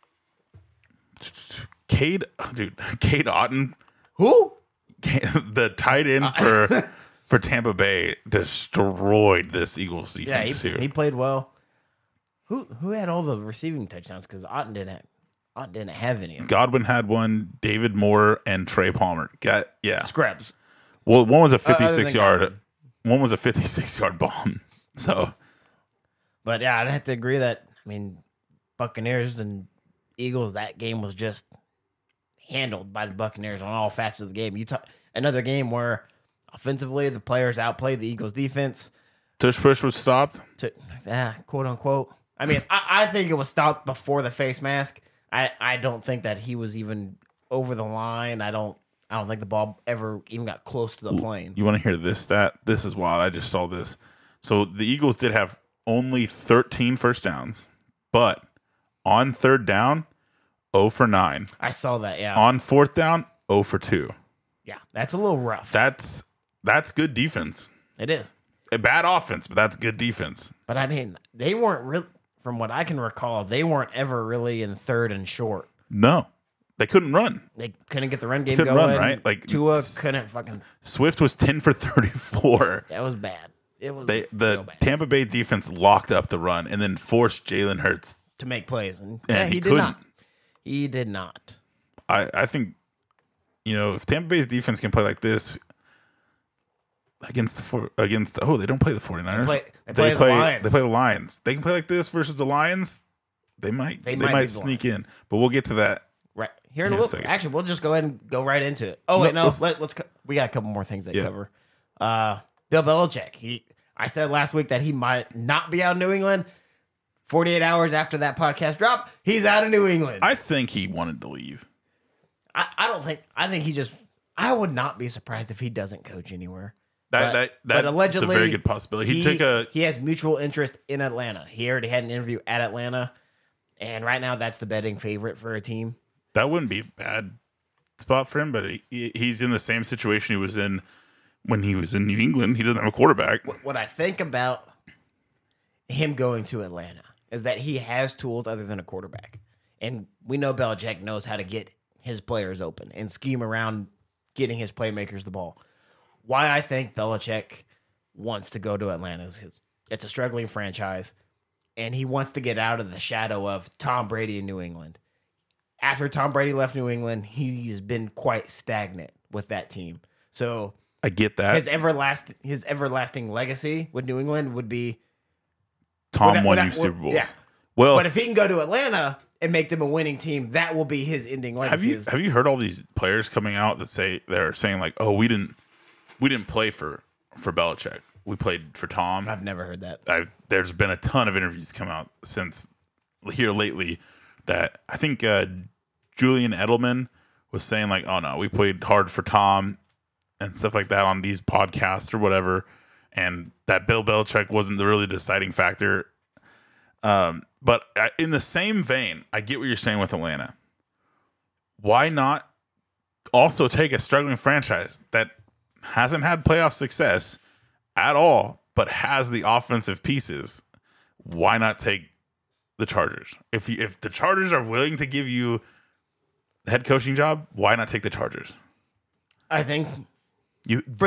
Cade Otton. Who? The tight end for Tampa Bay destroyed this Eagles defense. Yeah, he played well. Who had all the receiving touchdowns? Because Otton didn't have any of them. Godwin had one. David Moore and Trey Palmer Scrubs. Well, one was a 56-yard. One was a 56-yard bomb. So, but yeah, I'd have to agree that Buccaneers and Eagles. That game was just handled by the Buccaneers on all facets of the game. Another game where offensively the players outplayed the Eagles defense. Tush push was stopped. Quote unquote. I think it was stopped before the face mask. I don't think that he was even over the line. I don't think the ball ever even got close to the plane. You want to hear this stat? This is wild. I just saw this. So the Eagles did have only 13 first downs, but on third down, 0 for 9. I saw that, yeah. On fourth down, 0 for 2. Yeah, that's a little rough. That's good defense. It is. A bad offense, but that's good defense. But they weren't really, from what I can recall, they weren't ever really in third and short. No. They couldn't run. They couldn't get the run game couldn't going. Run, right? Like Tua couldn't fucking... Swift was 10 for 34. That was bad. It was the bad. Tampa Bay defense locked up the run and then forced Jalen Hurts to make plays. And he did not. He did not. I think, if Tampa Bay's defense can play like this against they don't play the 49ers. They play the Lions. They play the Lions. They can play like this versus the Lions. They might sneak in, but we'll get to that. Right here in a little. Actually, we'll just go ahead and go right into it. Oh wait, let's we got a couple more things to cover. Bill Belichick. I said last week that he might not be out of New England. 48 hours after that podcast drop, he's out of New England. I think he wanted to leave. I think he just. I would not be surprised if he doesn't coach anywhere. But allegedly, it's a very good possibility. He has mutual interest in Atlanta. He already had an interview at Atlanta, and right now that's the betting favorite for a team. That wouldn't be a bad spot for him, but he's in the same situation he was in when he was in New England. He doesn't have a quarterback. What I think about him going to Atlanta is that he has tools other than a quarterback. And we know Belichick knows how to get his players open and scheme around getting his playmakers the ball. Why I think Belichick wants to go to Atlanta is because it's a struggling franchise, and he wants to get out of the shadow of Tom Brady in New England. After Tom Brady left New England, he's been quite stagnant with that team. So I get that. His everlasting legacy with New England would be Tom won you Super Bowls. Yeah. Well, but if he can go to Atlanta and make them a winning team, that will be his ending legacy. Have you heard all these players coming out that they're saying like, "Oh, we didn't play for Belichick. We played for Tom." I've never heard that. There's been a ton of interviews come out since here lately that I think Julian Edelman was saying like, "Oh no, we played hard for Tom," and stuff like that on these podcasts or whatever, and that Bill Belichick wasn't the really deciding factor. But in the same vein, I get what you're saying with Atlanta. Why not also take a struggling franchise that hasn't had playoff success at all, but has the offensive pieces? Why not take the Chargers? If the Chargers are willing to give you the head coaching job, why not take the Chargers? I think for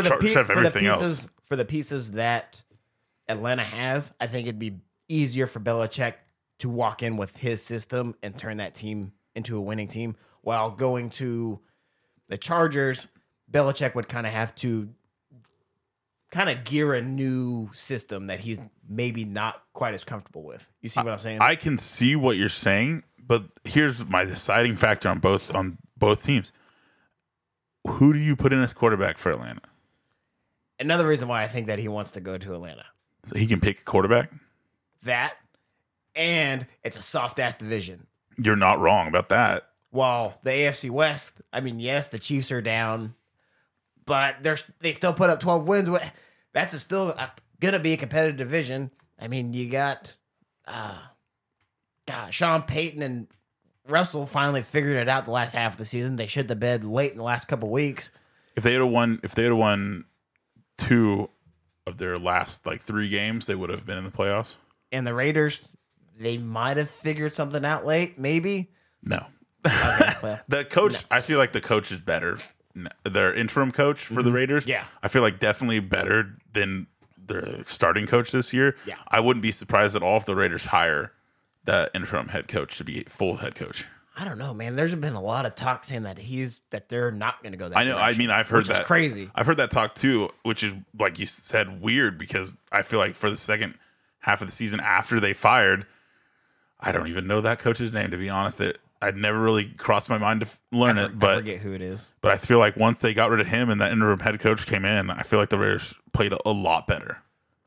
the pieces that Atlanta has, I think it'd be easier for Belichick to walk in with his system and turn that team into a winning team. While going to the Chargers, Belichick would kind of have to kind of gear a new system that he's maybe not quite as comfortable with. You see what I'm saying? I can see what you're saying, but here's my deciding factor on both teams. Who do you put in as quarterback for Atlanta? Another reason why I think that he wants to go to Atlanta. So he can pick a quarterback? That, and it's a soft-ass division. You're not wrong about that. While the AFC West, I mean, yes, the Chiefs are down, but they still put up 12 wins. That's still going to be a competitive division. I mean, you got Sean Payton and Russell finally figured it out the last half of the season. They shit the bed late in the last couple weeks. If they had won 2 of their last 3 games, they would have been in the playoffs. And the Raiders, they might have figured something out late, maybe. No. The coach, no. I feel like the coach is better. Their interim coach for the Raiders, yeah, I feel like definitely better than their starting coach this year. Yeah. I wouldn't be surprised at all if the Raiders hire the interim head coach to be full head coach. I don't know, man. There's been a lot of talk saying that they're not going to go that I know. direction, I mean, I've heard that. Is crazy. I've heard that talk too, which is, like you said, weird because I feel like for the second half of the season after they fired, I don't even know that coach's name, to be honest. I'd never really crossed my mind to learn it, but I forget who it is. But I feel like once they got rid of him and that interim head coach came in, I feel like the Raiders played a lot better.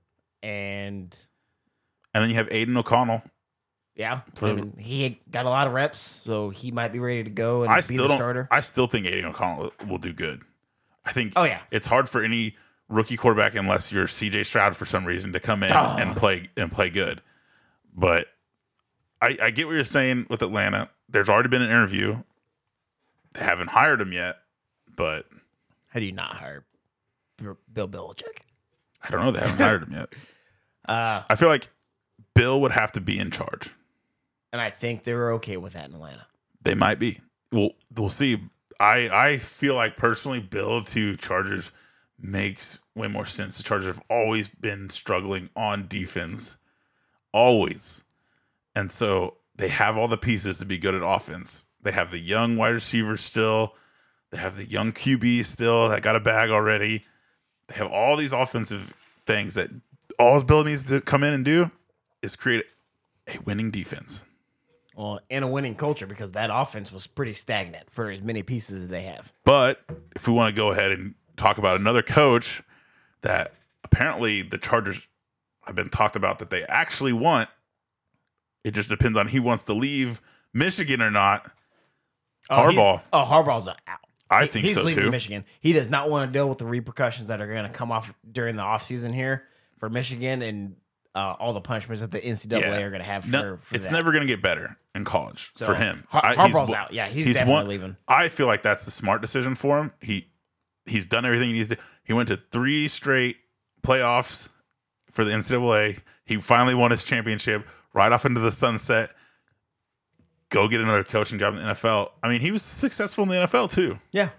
And then you have Aiden O'Connell. Yeah, I mean, he got a lot of reps, so he might be ready to go and be the starter. I still think Aiden O'Connell will do good. I think. Oh yeah, it's hard for any rookie quarterback unless you're C.J. Stroud for some reason to come in and play good. But I get what you're saying with Atlanta. There's already been an interview. They haven't hired him yet, but how do you not hire Bill Belichick? I don't know. They haven't hired him yet. I feel like Bill would have to be in charge. And I think they're okay with that in Atlanta. They might be. We'll see. I feel like personally, Bill to Chargers makes way more sense. The Chargers have always been struggling on defense. Always. And so they have all the pieces to be good at offense. They have the young wide receivers still. They have the young QB still that got a bag already. They have all these offensive things that all Bill needs to come in and do is create a winning defense. Well, and a winning culture, because that offense was pretty stagnant for as many pieces as they have. But if we want to go ahead and talk about another coach that apparently the Chargers have been talked about that they actually want, it just depends on he wants to leave Michigan or not. Harbaugh. Harbaugh's out. I think he's so leaving too. Michigan. He does not want to deal with the repercussions that are going to come off during the offseason here for Michigan and all the punishments that the NCAA are going to have for it's that. never going to get better in college for him. Harbaugh's out. Yeah, he's definitely leaving. I feel like that's the smart decision for him. He's done everything he needs to. He went to 3 straight playoffs for the NCAA. He finally won his championship right off into the sunset. go get another coaching job in the NFL. I mean, he was successful in the NFL too. Yeah.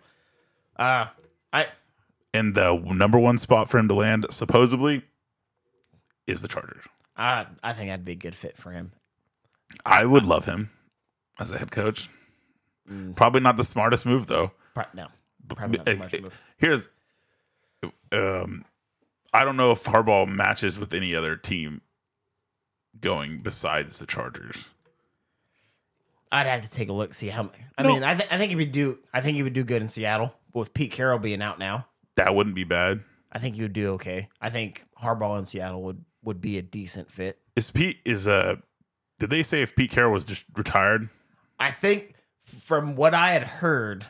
And the number one spot for him to land, supposedly, is the Chargers. I think that'd be a good fit for him. I would love him as a head coach. Probably not the smartest move, though. No, probably not the smartest move. Here's, I don't know if Harbaugh matches with any other team going besides the Chargers. I'd have to take a look, see how. I mean, I think he would do. I think he would do good in Seattle with Pete Carroll being out now. That wouldn't be bad. I think he would do okay. I think Harbaugh in Seattle would be a decent fit. Did they say if Pete Carroll was just retired? I think from what I had heard,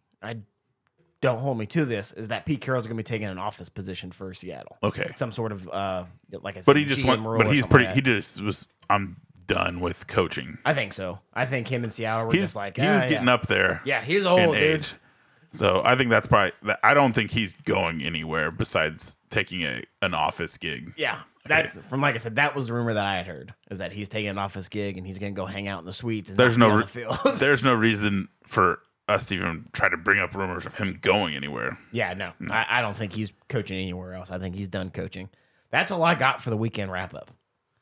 don't hold me to this, is that Pete Carroll's going to be taking an office position for Seattle. Okay, some sort of like I said, but he just went. But he's pretty. Like he just was. I'm done with coaching. I think so. I think him in Seattle were just like he was getting up there. Yeah, he's old, dude. Age. So I think that's probably. I don't think he's going anywhere besides taking an office gig. Yeah, that's from like I said. That was the rumor that I had heard, is that he's taking an office gig and he's going to go hang out in the suites. And there's no on the field. There's no reason for us to even try to bring up rumors of him going anywhere. Yeah, no. I don't think he's coaching anywhere else. I think he's done coaching. That's all I got for the weekend wrap up.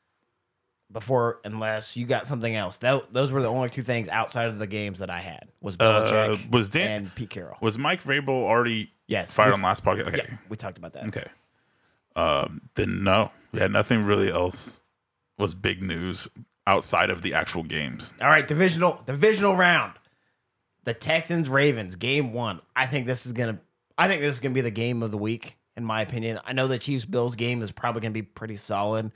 Unless you got something else. Those were the only two things outside of the games that I had. Was Belichick and Pete Carroll. Was Mike Vrabel already fired on last podcast? Okay. Yeah, we talked about that. Okay. Then no. We had nothing really else was big news outside of the actual games. All right, divisional round. The Texans-Ravens, game 1. I think this is gonna be the game of the week, in my opinion. I know the Chiefs-Bills game is probably gonna be pretty solid.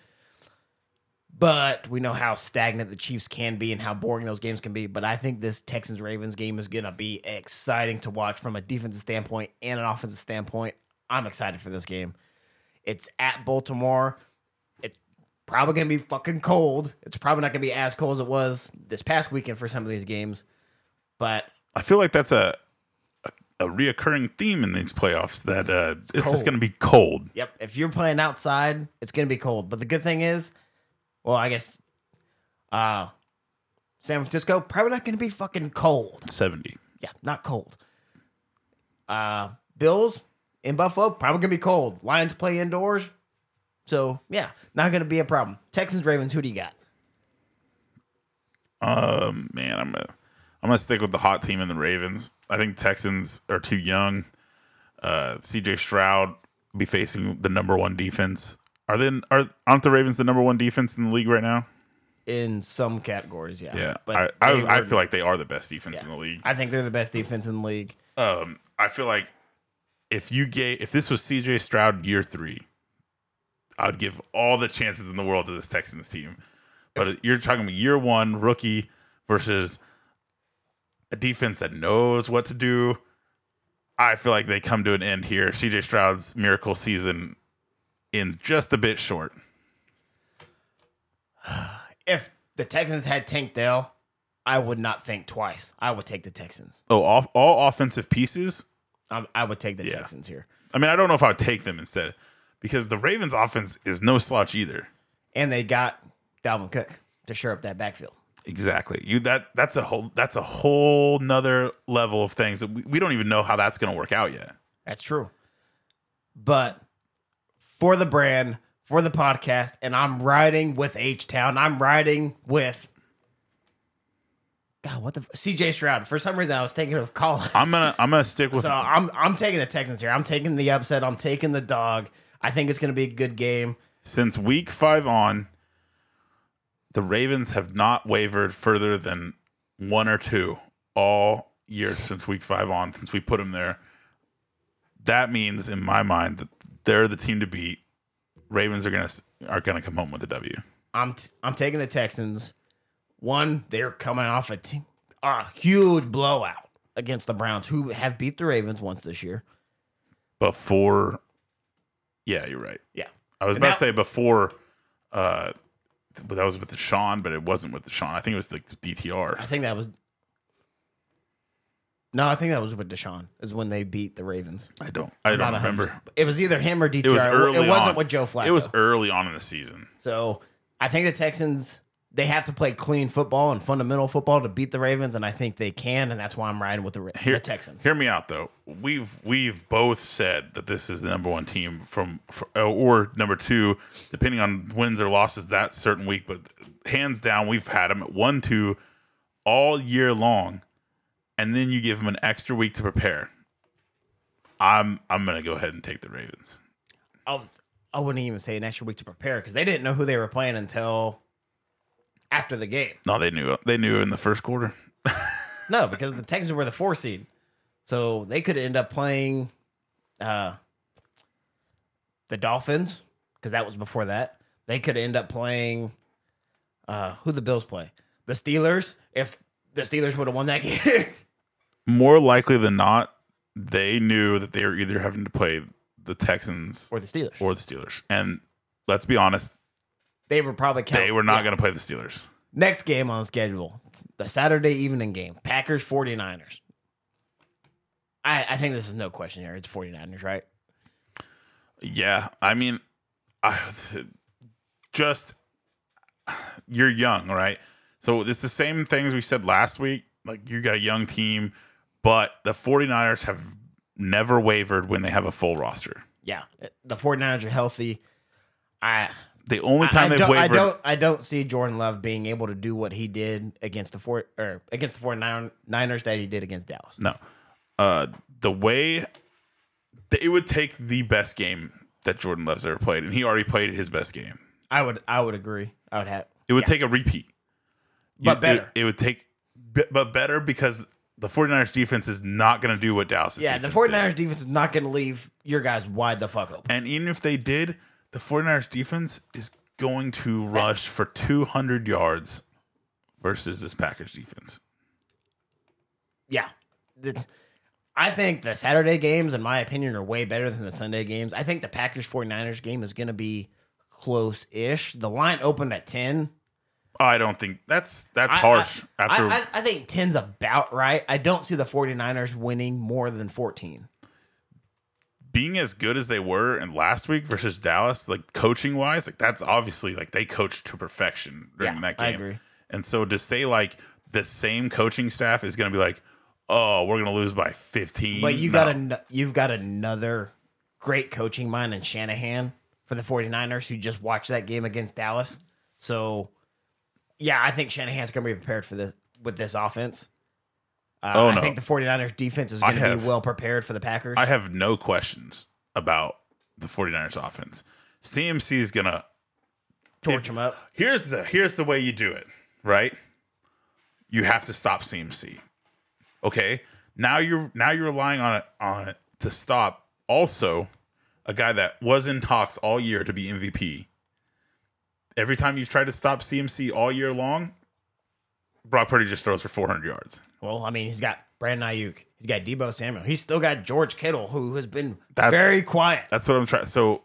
But we know how stagnant the Chiefs can be and how boring those games can be. But I think this Texans-Ravens game is going to be exciting to watch from a defensive standpoint and an offensive standpoint. I'm excited for this game. It's at Baltimore. It's probably going to be fucking cold. It's probably not going to be as cold as it was this past weekend for some of these games. But I feel like that's a reoccurring theme in these playoffs, that it's just going to be cold. Yep. If you're playing outside, it's going to be cold. But the good thing is, well, I guess San Francisco, probably not going to be fucking cold. 70. Yeah, not cold. Bills in Buffalo, probably going to be cold. Lions play indoors. So, yeah, not going to be a problem. Texans, Ravens, who do you got? Man, I'm gonna stick with the hot team in the Ravens. I think Texans are too young. CJ Stroud be facing the number one defense. Aren't the Ravens the number one defense in the league right now? In some categories, yeah. Yeah, but I feel like they are the best defense in the league. I think they're the best defense in the league. I feel like if this was CJ Stroud year 3, I'd give all the chances in the world to this Texans team. But you're talking about year 1 rookie versus a defense that knows what to do. I feel like they come to an end here. CJ Stroud's miracle season ends just a bit short. If the Texans had Tank Dell, I would not think twice. I would take the Texans. Oh, all offensive pieces? I would take the Texans here. I mean, I don't know if I would take them instead, because the Ravens offense is no slouch either. And they got Dalvin Cook to shore up that backfield. Exactly. That's a whole nother level of things that we don't even know how that's going to work out yet. That's true. But for the brand, for the podcast, and I'm riding with H-Town. I'm riding with CJ Stroud. For some reason, I was thinking of Collins. I'm gonna stick with. So I'm taking the Texans here. I'm taking the upset. I'm taking the dog. I think it's gonna be a good game. Since week 5 on, the Ravens have not wavered further than 1 or 2 all year since week 5 on. Since we put them there, that means in my mind that they're the team to beat. Ravens are gonna come home with a W. I'm taking the Texans. One, they're coming off a huge blowout against the Browns, who have beat the Ravens once this year. Before, yeah, you're right. Yeah, I was about to say before. That was with Deshaun, but it wasn't with Deshaun. I think it was the DTR. I think that was. No, I think that was with Deshaun. Is when they beat the Ravens. I don't remember. It was either him or DTR. It was early It wasn't with Joe Flacco. It was early on in the season. So I think the Texans they have to play clean football and fundamental football to beat the Ravens, and I think they can, and that's why I'm riding with the Texans. Hear me out, though. We've both said that this is the number one team or number two, depending on wins or losses that certain week. But hands down, we've had them at 1-2 all year long, and then you give them an extra week to prepare. I'm gonna go ahead and take the Ravens. I wouldn't even say an extra week to prepare because they didn't know who they were playing until after the game. No, they knew in the first quarter. No, because the Texans were the 4 seed, so they could end up playing the Dolphins because that was before that. They could end up playing who the Bills play, the Steelers. If the Steelers would have won that game, more likely than not, they knew that they were either having to play the Texans or the Steelers. And let's be honest, they were probably they were not going to play the Steelers. Next game on the schedule, the Saturday evening game, Packers 49ers. I think this is no question here. It's 49ers, right? Yeah. I mean, you're young, right? So it's the same things we said last week. Like, you got a young team, but the 49ers have never wavered when they have a full roster. Yeah. The 49ers are healthy. The only time they've wavered, I don't see Jordan Love being able to do what he did against the 49ers that he did against Dallas. No. The way it would take the best game that Jordan Love's ever played, and he already played his best game. I would agree. It would take a repeat. But better. It would take but better because the 49ers defense is not going to do what Dallas is. Yeah, the 49ers defense is not going to leave your guys wide the fuck open. And even if they did, the 49ers defense is going to rush for 200 yards versus this Packers defense. Yeah. I think the Saturday games, in my opinion, are way better than the Sunday games. I think the Packers 49ers game is going to be close-ish. The line opened at 10. I don't think that's harsh. I think 10's about right. I don't see the 49ers winning more than 14. Being as good as they were in last week versus Dallas, like coaching wise, like that's obviously like they coached to perfection during that game. I agree. And so to say like the same coaching staff is going to be like, oh, we're going to lose by 15. But you've got another great coaching mind in Shanahan for the 49ers who just watched that game against Dallas. So, yeah, I think Shanahan's going to be prepared for this with this offense. I think the 49ers defense is going to be well prepared for the Packers. I have no questions about the 49ers offense. CMC is going to torch them up. Here's the way you do it, right? You have to stop CMC. Okay? Now you're relying on it to stop also a guy that was in talks all year to be MVP. Every time you've tried to stop CMC all year long, Brock Purdy just throws for 400 yards. Well, I mean, he's got Brandon Ayuk. He's got Deebo Samuel. He's still got George Kittle, who has been very quiet. That's what I'm trying. So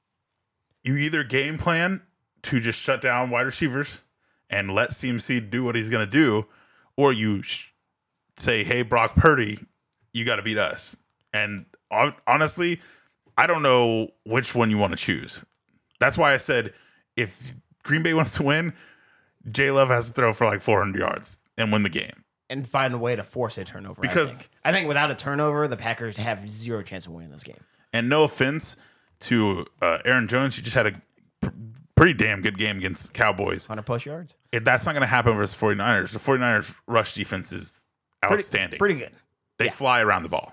you either game plan to just shut down wide receivers and let CMC do what he's going to do, or you say, hey, Brock Purdy, you got to beat us. And honestly, I don't know which one you want to choose. That's why I said if Green Bay wants to win, J Love has to throw for like 400 yards and win the game. And find a way to force a turnover. Because I think without a turnover, the Packers have zero chance of winning this game. And no offense to Aaron Jones, he just had a pretty damn good game against Cowboys. 100+ yards. That's not going to happen versus 49ers. The 49ers rush defense is outstanding. Pretty good. They fly around the ball.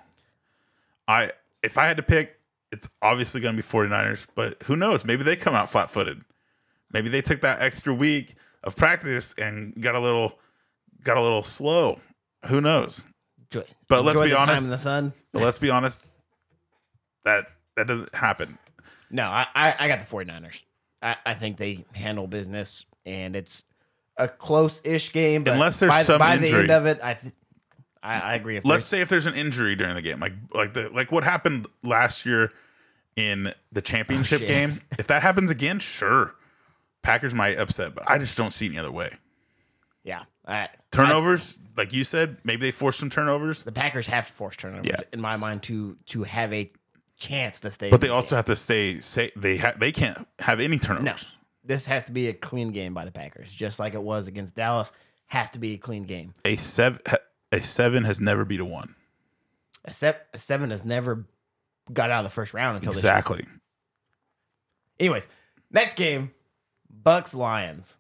If I had to pick, it's obviously going to be 49ers, but who knows? Maybe they come out flat-footed. Maybe they took that extra week of practice and got a little slow. Who knows? But let's be honest. Time in the sun. But let's be honest. That doesn't happen. No, I got the 49ers. I think they handle business, and it's a close-ish game. But unless there's some by injury. the end of it, I agree. Let's say if there's an injury during the game, like what happened last year in the championship game. If that happens again, sure, Packers might upset, but I just don't see any other way. Yeah. Turnovers, like you said, maybe they force some turnovers. The Packers have to force turnovers, in my mind, to have a chance to stay. But they also have to stay. They can't have any turnovers. This has to be a clean game by the Packers, just like it was against Dallas. Has to be a clean game. A seven has never beat a 1. A 7 has never got out of the first round until Exactly. this year. Anyways, next game, Bucks-Lions.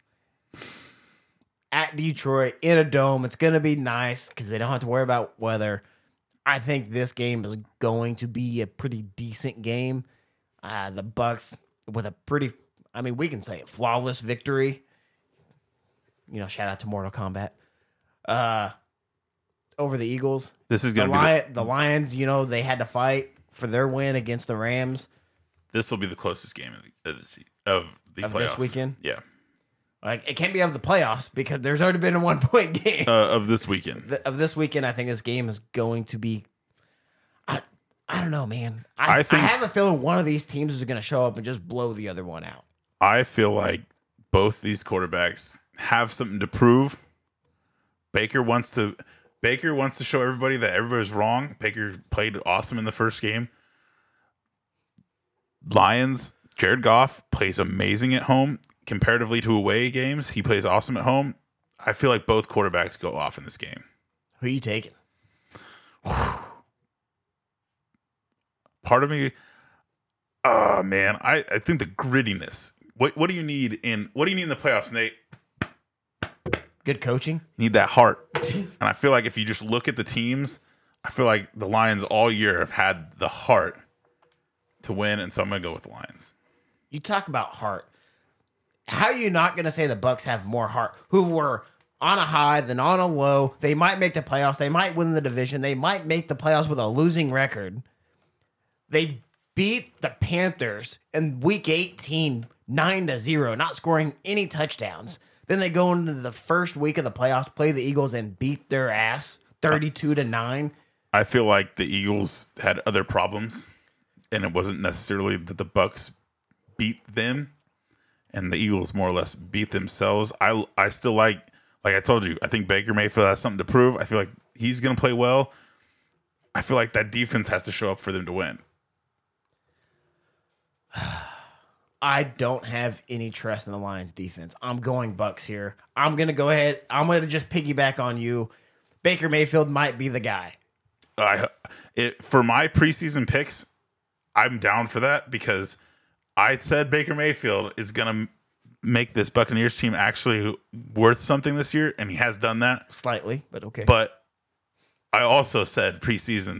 At Detroit, in a dome. It's going to be nice because they don't have to worry about weather. I think this game is going to be a pretty decent game. The Bucks with a pretty, I mean, we can say it, flawless victory. You know, shout out to Mortal Kombat. Over the Eagles. This is going to be the Lions, you know, they had to fight for their win against the Rams. This will be the closest game of the playoffs. This weekend? Yeah. Like, it can't be of the playoffs because there's already been a 1-point game. Of this weekend. Of this weekend, I think this game is going to be. I don't know, man. I have a feeling one of these teams is going to show up and just blow the other one out. I feel like both these quarterbacks have something to prove. Baker wants to show everybody that everybody's wrong. Baker played awesome in the first game. Lions, Jared Goff plays amazing at home. Comparatively to away games, he plays awesome at home. I feel like both quarterbacks go off in this game. Who are you taking? Part of me, man, I think the grittiness. What do you need in the playoffs, Nate? Good coaching. You need that heart. And I feel like if you just look at the teams, I feel like the Lions all year have had the heart to win, and so I'm going to go with the Lions. You talk about heart. How are you not going to say the Bucks have more heart? Who were on a high, then on a low. They might make the playoffs. They might win the division. They might make the playoffs with a losing record. They beat the Panthers in week 18, 9-0, not scoring any touchdowns. Then they go into the first week of the playoffs, play the Eagles, and beat their ass 32-9. I feel like the Eagles had other problems, and it wasn't necessarily that the Bucks beat them, and the Eagles more or less beat themselves. I still like I told you, I think Baker Mayfield has something to prove. I feel like he's going to play well. I feel like that defense has to show up for them to win. I don't have any trust in the Lions defense. I'm going Bucks here. I'm going to go ahead. I'm going to just piggyback on you. Baker Mayfield might be the guy. For my preseason picks, I'm down for that because I said Baker Mayfield is going to make this Buccaneers team actually worth something this year, and he has done that. Slightly, but okay. But I also said preseason,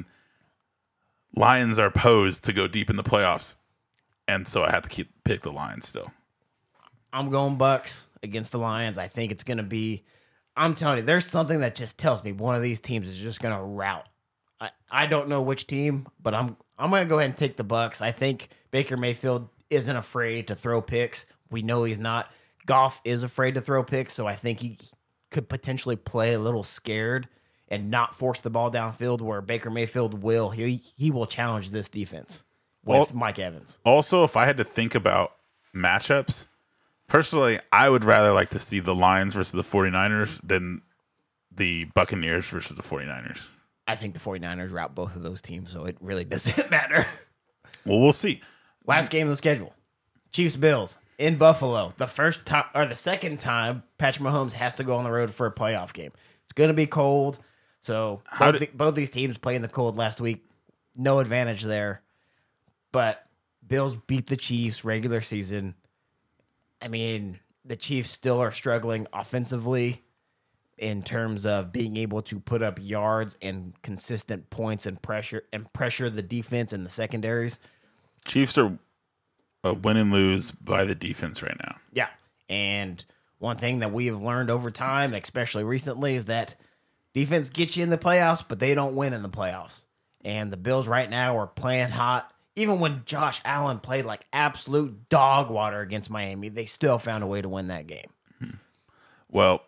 Lions are posed to go deep in the playoffs, and so I have to pick the Lions still. I'm going Bucks against the Lions. I think it's going to be – I'm telling you, there's something that just tells me one of these teams is just going to rout. I don't know which team, but I'm going to go ahead and take the Bucks. I think Baker Mayfield isn't afraid to throw picks. We know he's not. Goff is afraid to throw picks, so I think he could potentially play a little scared and not force the ball downfield where Baker Mayfield will. He will challenge this defense with Mike Evans. Also, if I had to think about matchups, personally, I would rather like to see the Lions versus the 49ers than the Buccaneers versus the 49ers. I think the 49ers route both of those teams, so it really doesn't matter. Well, we'll see. Last game of the schedule. Chiefs-Bills in Buffalo. The first time or the second time Patrick Mahomes has to go on the road for a playoff game. It's going to be cold. So both these teams played in the cold last week. No advantage there. But Bills beat the Chiefs regular season. I mean, the Chiefs still are struggling offensively in terms of being able to put up yards and consistent points and pressure the defense and the secondaries. Chiefs are a win and lose by the defense right now. Yeah. And one thing that we have learned over time, especially recently, is that defense gets you in the playoffs, but they don't win in the playoffs. And the Bills right now are playing hot. Even when Josh Allen played like absolute dog water against Miami, they still found a way to win that game. Well,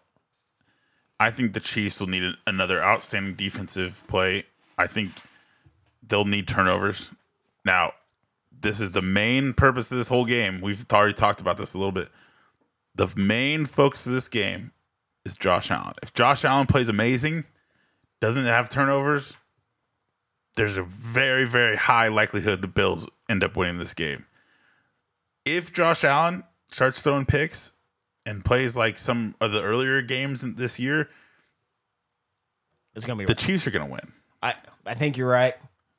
I think the Chiefs will need another outstanding defensive play. I think they'll need turnovers. Now, this is the main purpose of this whole game. We've already talked about this a little bit. The main focus of this game is Josh Allen. If Josh Allen plays amazing, doesn't have turnovers, there's a very, very high likelihood the Bills end up winning this game. If Josh Allen starts throwing picks and plays like some of the earlier games this year, It's gonna be the rough. Chiefs are going to win. I think you're right.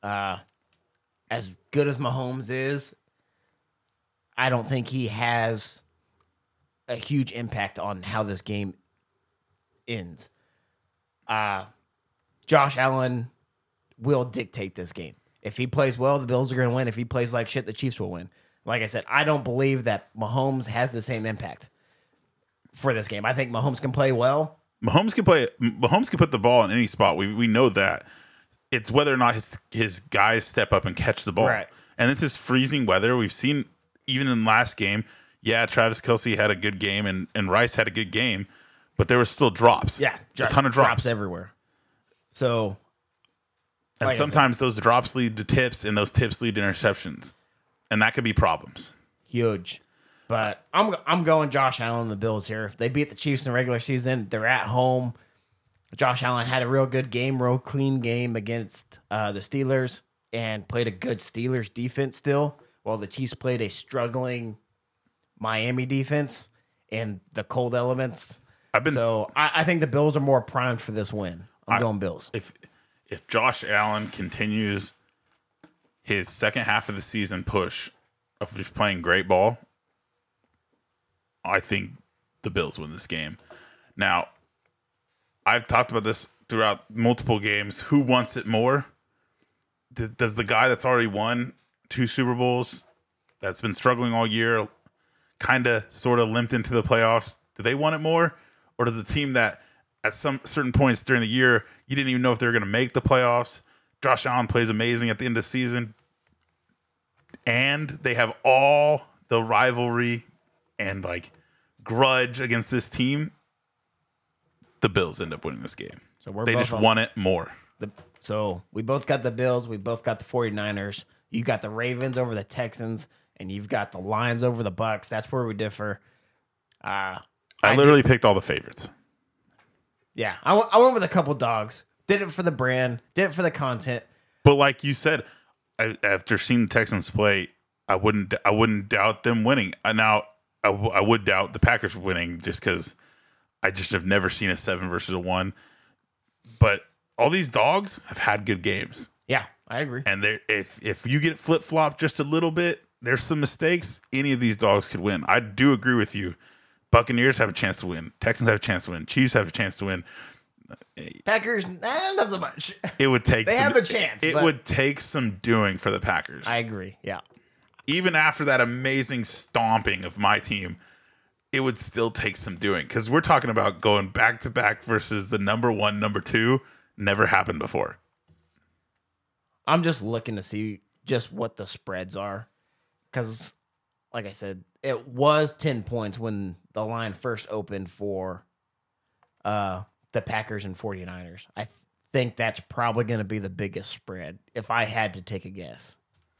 As good as Mahomes is, I don't think he has a huge impact on how this game ends. Josh Allen will dictate this game. If he plays well, the Bills are going to win. If he plays like shit, the Chiefs will win. Like I said, I don't believe that Mahomes has the same impact for this game. I think Mahomes can play well. Mahomes can play. Mahomes can put the ball in any spot. We know that. It's whether or not his guys step up and catch the ball. Right. And this is freezing weather. We've seen even in the last game. Yeah, Travis Kelce had a good game and Rice had a good game, but there were still drops. Yeah, a ton of drops everywhere. So, and like I said, sometimes those drops lead to tips, and those tips lead to interceptions, and that could be problems. huge. But I'm going Josh Allen and the Bills here. If they beat the Chiefs in the regular season, they're at home. Josh Allen had a real good game, real clean game against the Steelers and played a good Steelers defense still, while the Chiefs played a struggling Miami defense and the cold elements. I think the Bills are more primed for this win. I'm going Bills. If Josh Allen continues his second half of the season push of just playing great ball, I think the Bills win this game. Now, I've talked about this throughout multiple games. Who wants it more? Does the guy that's already won 2 Super Bowls, that's been struggling all year, kind of sort of limped into the playoffs, do they want it more? Or does the team that at some certain points during the year, you didn't even know if they were going to make the playoffs, Josh Allen plays amazing at the end of the season, and they have all the rivalry and like grudge against this team, the Bills end up winning this game. So we're they both just on want it more. So we both got the Bills. We both got the 49ers. You got the Ravens over the Texans, and you've got the Lions over the Bucks. That's where we differ. I literally picked all the favorites. Yeah, I went with a couple dogs. Did it for the brand. Did it for the content. But like you said, after seeing the Texans play, I wouldn't doubt them winning. Now I would doubt the Packers winning just because I just have never seen a 7 versus a 1. But all these dogs have had good games. Yeah, I agree. And if you get flip flopped just a little bit, there's some mistakes. Any of these dogs could win. I do agree with you. Buccaneers have a chance to win. Texans have a chance to win. Chiefs have a chance to win. Packers, not so much. It would take. They have a chance. It would take some doing for the Packers. I agree. Yeah. Even after that amazing stomping of my team, it would still take some doing because we're talking about going back to back versus the number 1, number 2. Never happened before. I'm just looking to see just what the spreads are because, like I said, it was 10 points when the line first opened for the Packers and 49ers. I think that's probably going to be the biggest spread if I had to take a guess.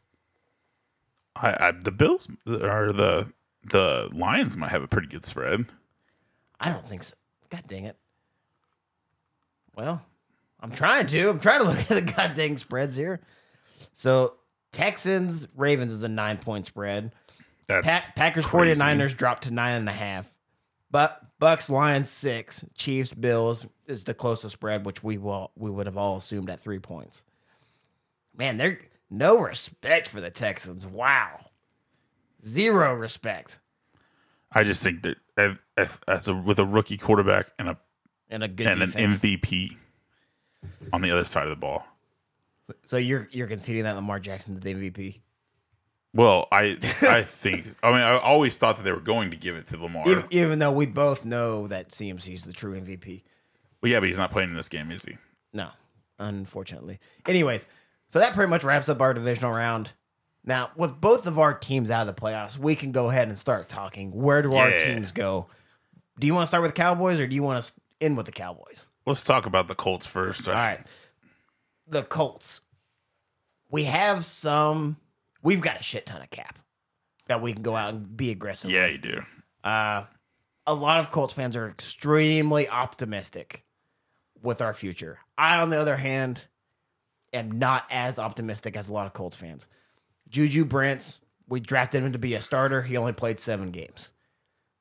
The Bills or the Lions might have a pretty good spread. I don't think so. God dang it. Well, I'm trying to look at the god dang spreads here. So Texans Ravens is a 9-point spread. That's Packers crazy. 49ers dropped to 9.5. But Bucks Lions 6. Chiefs Bills is the closest spread, which we would have all assumed at 3 points. Man, there's no respect for the Texans. Wow, zero respect. I just think that with a rookie quarterback and And a good an defense. MVP on the other side of the ball. So you're conceding that Lamar Jackson's the MVP? Well, I think. I mean, I always thought that they were going to give it to Lamar. Even though we both know that CMC is the true MVP. Well, yeah, but he's not playing in this game, is he? No, unfortunately. Anyways, so that pretty much wraps up our divisional round. Now, with both of our teams out of the playoffs, we can go ahead and start talking. Where do our teams go? Do you want to start with the Cowboys or do you want to end with the Cowboys? Let's talk about the Colts first. All right. The Colts. We've got a shit ton of cap that we can go out and be aggressive Yeah, with. you do. A lot of Colts fans are extremely optimistic with our future. I, on the other hand, am not as optimistic as a lot of Colts fans. Juju Brents, we drafted him to be a starter. He only played 7 games.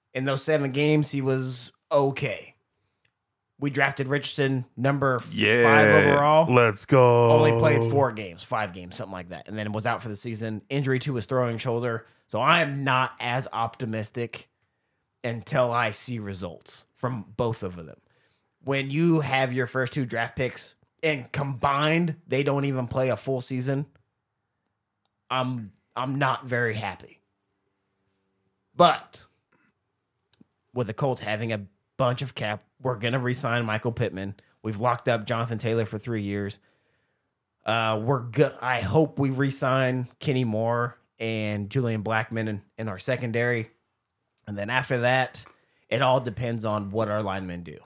In those 7 games, he was okay. We drafted Richardson number 5 overall. Let's go. Only played 4 games, 5 games, something like that. And then was out for the season. Injury to his throwing shoulder. So I am not as optimistic until I see results from both of them. When you have your first 2 draft picks and combined, they don't even play a full season, I'm not very happy. But with the Colts having a bunch of cap, we're going to re-sign Michael Pittman. We've locked up Jonathan Taylor for 3 years. I hope we re-sign Kenny Moore and Julian Blackmon in our secondary. And then after that, it all depends on what our linemen do.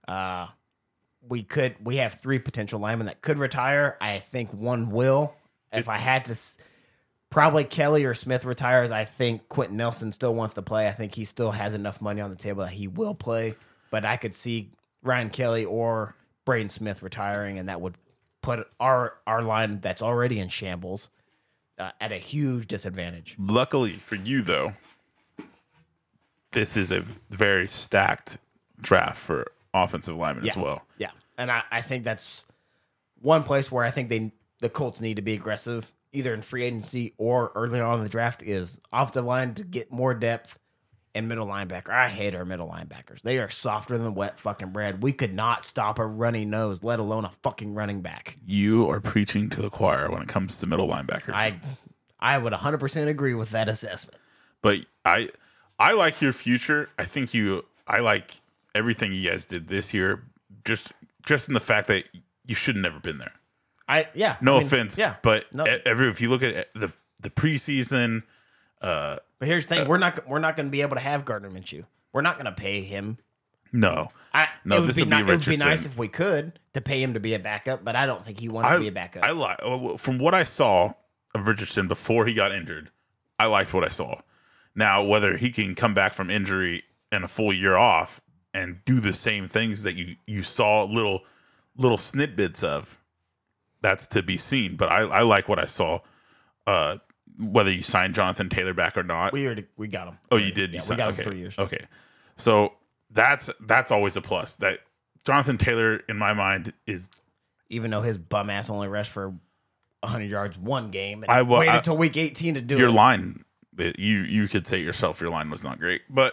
We have 3 potential linemen that could retire. I think one will. If I had to, probably Kelly or Smith retires. I think Quentin Nelson still wants to play. I think he still has enough money on the table that he will play. But I could see Ryan Kelly or Braden Smith retiring, and that would put our line that's already in shambles at a huge disadvantage. Luckily for you, though, this is a very stacked draft for offensive linemen as well. Yeah, and I think that's one place where I think the Colts need to be aggressive, either in free agency or early on in the draft, is offensive line to get more depth and middle linebacker. I hate our middle linebackers. They are softer than wet fucking bread. We could not stop a running nose, let alone a fucking running back. You are preaching to the choir when it comes to middle linebackers. I would 100% agree with that assessment. But I like your future. I like everything you guys did this year, just in the fact that you should have never been there. No offense, but if you look at the preseason, but here's the thing: we're not going to be able to have Gardner Minshew. We're not going to pay him. No. It would be nice if we could to pay him to be a backup, but I don't think he wants to be a backup. From what I saw of Richardson before he got injured, I liked what I saw. Now, whether he can come back from injury and a full year off and do the same things that you saw little snippets of, that's to be seen. But I like what I saw. Whether you sign Jonathan Taylor back or not, we got him. Oh, you did. We got him 3 years. Okay, so that's always a plus. That Jonathan Taylor, in my mind, is, even though his bum ass only rushed for 100 yards one game, and waited until week 18 to do your line. You could say yourself your line was not great, but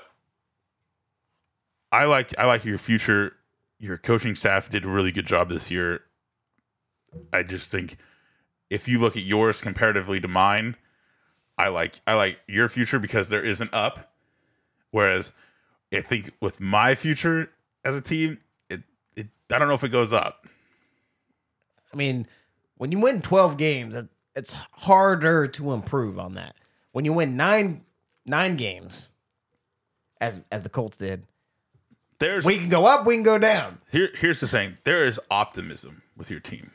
I like your future. Your coaching staff did a really good job this year. I just think if you look at yours comparatively to mine, I like your future because there is an up. Whereas I think with my future as a team, I don't know if it goes up. I mean, when you win 12 games, it's harder to improve on that. When you win nine games, as the Colts did, we can go up, we can go down. Here's the thing: there is optimism with your team.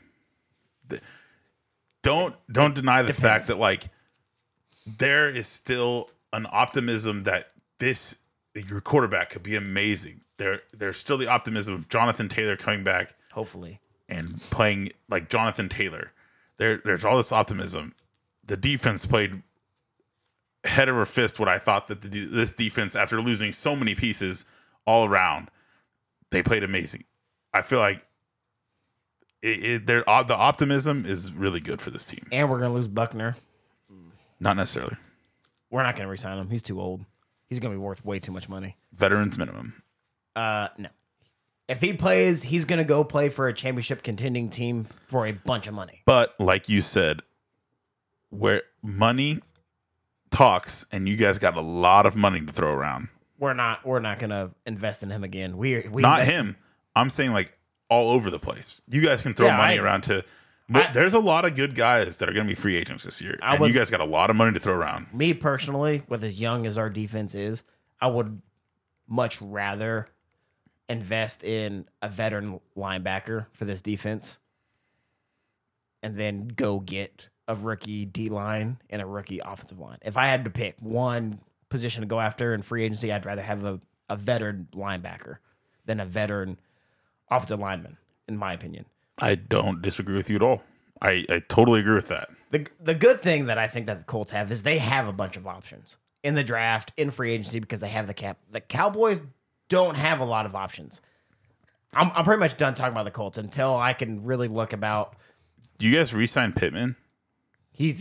Don't deny the fact that there is still an optimism that your quarterback could be amazing. There's still the optimism of Jonathan Taylor coming back, hopefully, and playing like Jonathan Taylor. There's all this optimism. The defense played head over fist what I thought that this defense, after losing so many pieces all around, they played amazing. I feel like the optimism is really good for this team. And we're going to lose Buckner. Not necessarily. We're not going to re-sign him. He's too old. He's going to be worth way too much money. Veterans minimum. No. If he plays, he's going to go play for a championship contending team for a bunch of money. But like you said, where money talks, and you guys got a lot of money to throw around. We're not going to invest in him again. We not him. I'm saying all over the place. You guys can throw money around to. There's a lot of good guys that are going to be free agents this year, and you guys got a lot of money to throw around. Me personally, with as young as our defense is, I would much rather invest in a veteran linebacker for this defense, and then go get a rookie D-line and a rookie offensive line. If I had to pick one position to go after in free agency, I'd rather have a veteran linebacker than a veteran offensive lineman, in my opinion. I don't disagree with you at all. I totally agree with that. The good thing that I think that the Colts have is they have a bunch of options. in the draft, in free agency, because they have the cap. The Cowboys don't have a lot of options. I'm pretty much done talking about the Colts until I can really look about. Do you guys re-sign Pittman? We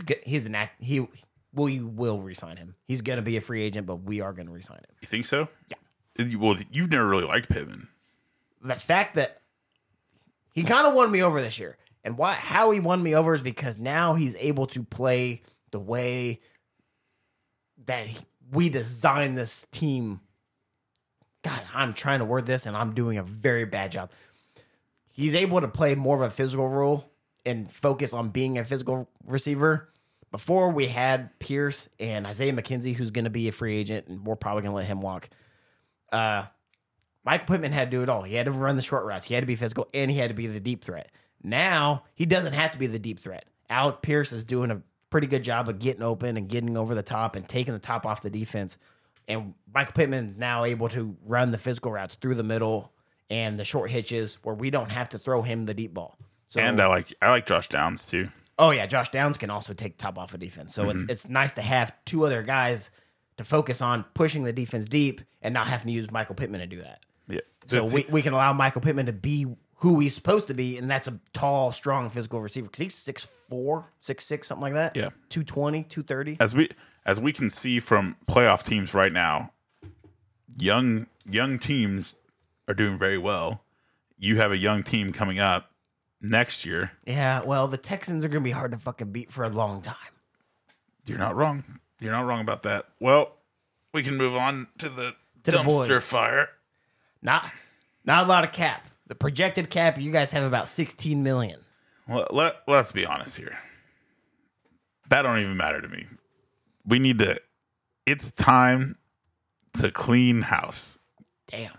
will re-sign him. He's going to be a free agent, but we are going to re-sign him. You think so? Yeah. Well, you've never really liked Pittman. The fact that he kind of won me over this year, and how he won me over is because now he's able to play the way that we designed this team. God, I'm trying to word this, and I'm doing a very bad job. He's able to play more of a physical role and focus on being a physical receiver. Before, we had Pierce and Isaiah McKenzie, who's going to be a free agent, and we're probably going to let him walk. Michael Pittman had to do it all. He had to run the short routes. He had to be physical, and he had to be the deep threat. Now, he doesn't have to be the deep threat. Alec Pierce is doing a pretty good job of getting open and getting over the top and taking the top off the defense. And Michael Pittman is now able to run the physical routes through the middle and the short hitches where we don't have to throw him the deep ball. So, and I like Josh Downs too. Oh yeah, Josh Downs can also take top off of defense. So it's nice to have two other guys to focus on pushing the defense deep and not having to use Michael Pittman to do that. Yeah. So we can allow Michael Pittman to be who he's supposed to be, and that's a tall, strong, physical receiver because he's 6'4", 6'6", something like that. Yeah. 220, 230. As we can see from playoff teams right now, young teams are doing very well. You have a young team coming up next year. Yeah, well, the Texans are going to be hard to fucking beat for a long time. You're not wrong. You're not wrong about that. Well, we can move on to the the dumpster boys. fire. Not a lot of cap. The projected cap, you guys have about $16 million. Well, let's be honest here. That don't even matter to me. We need to. It's time to clean house. Damn.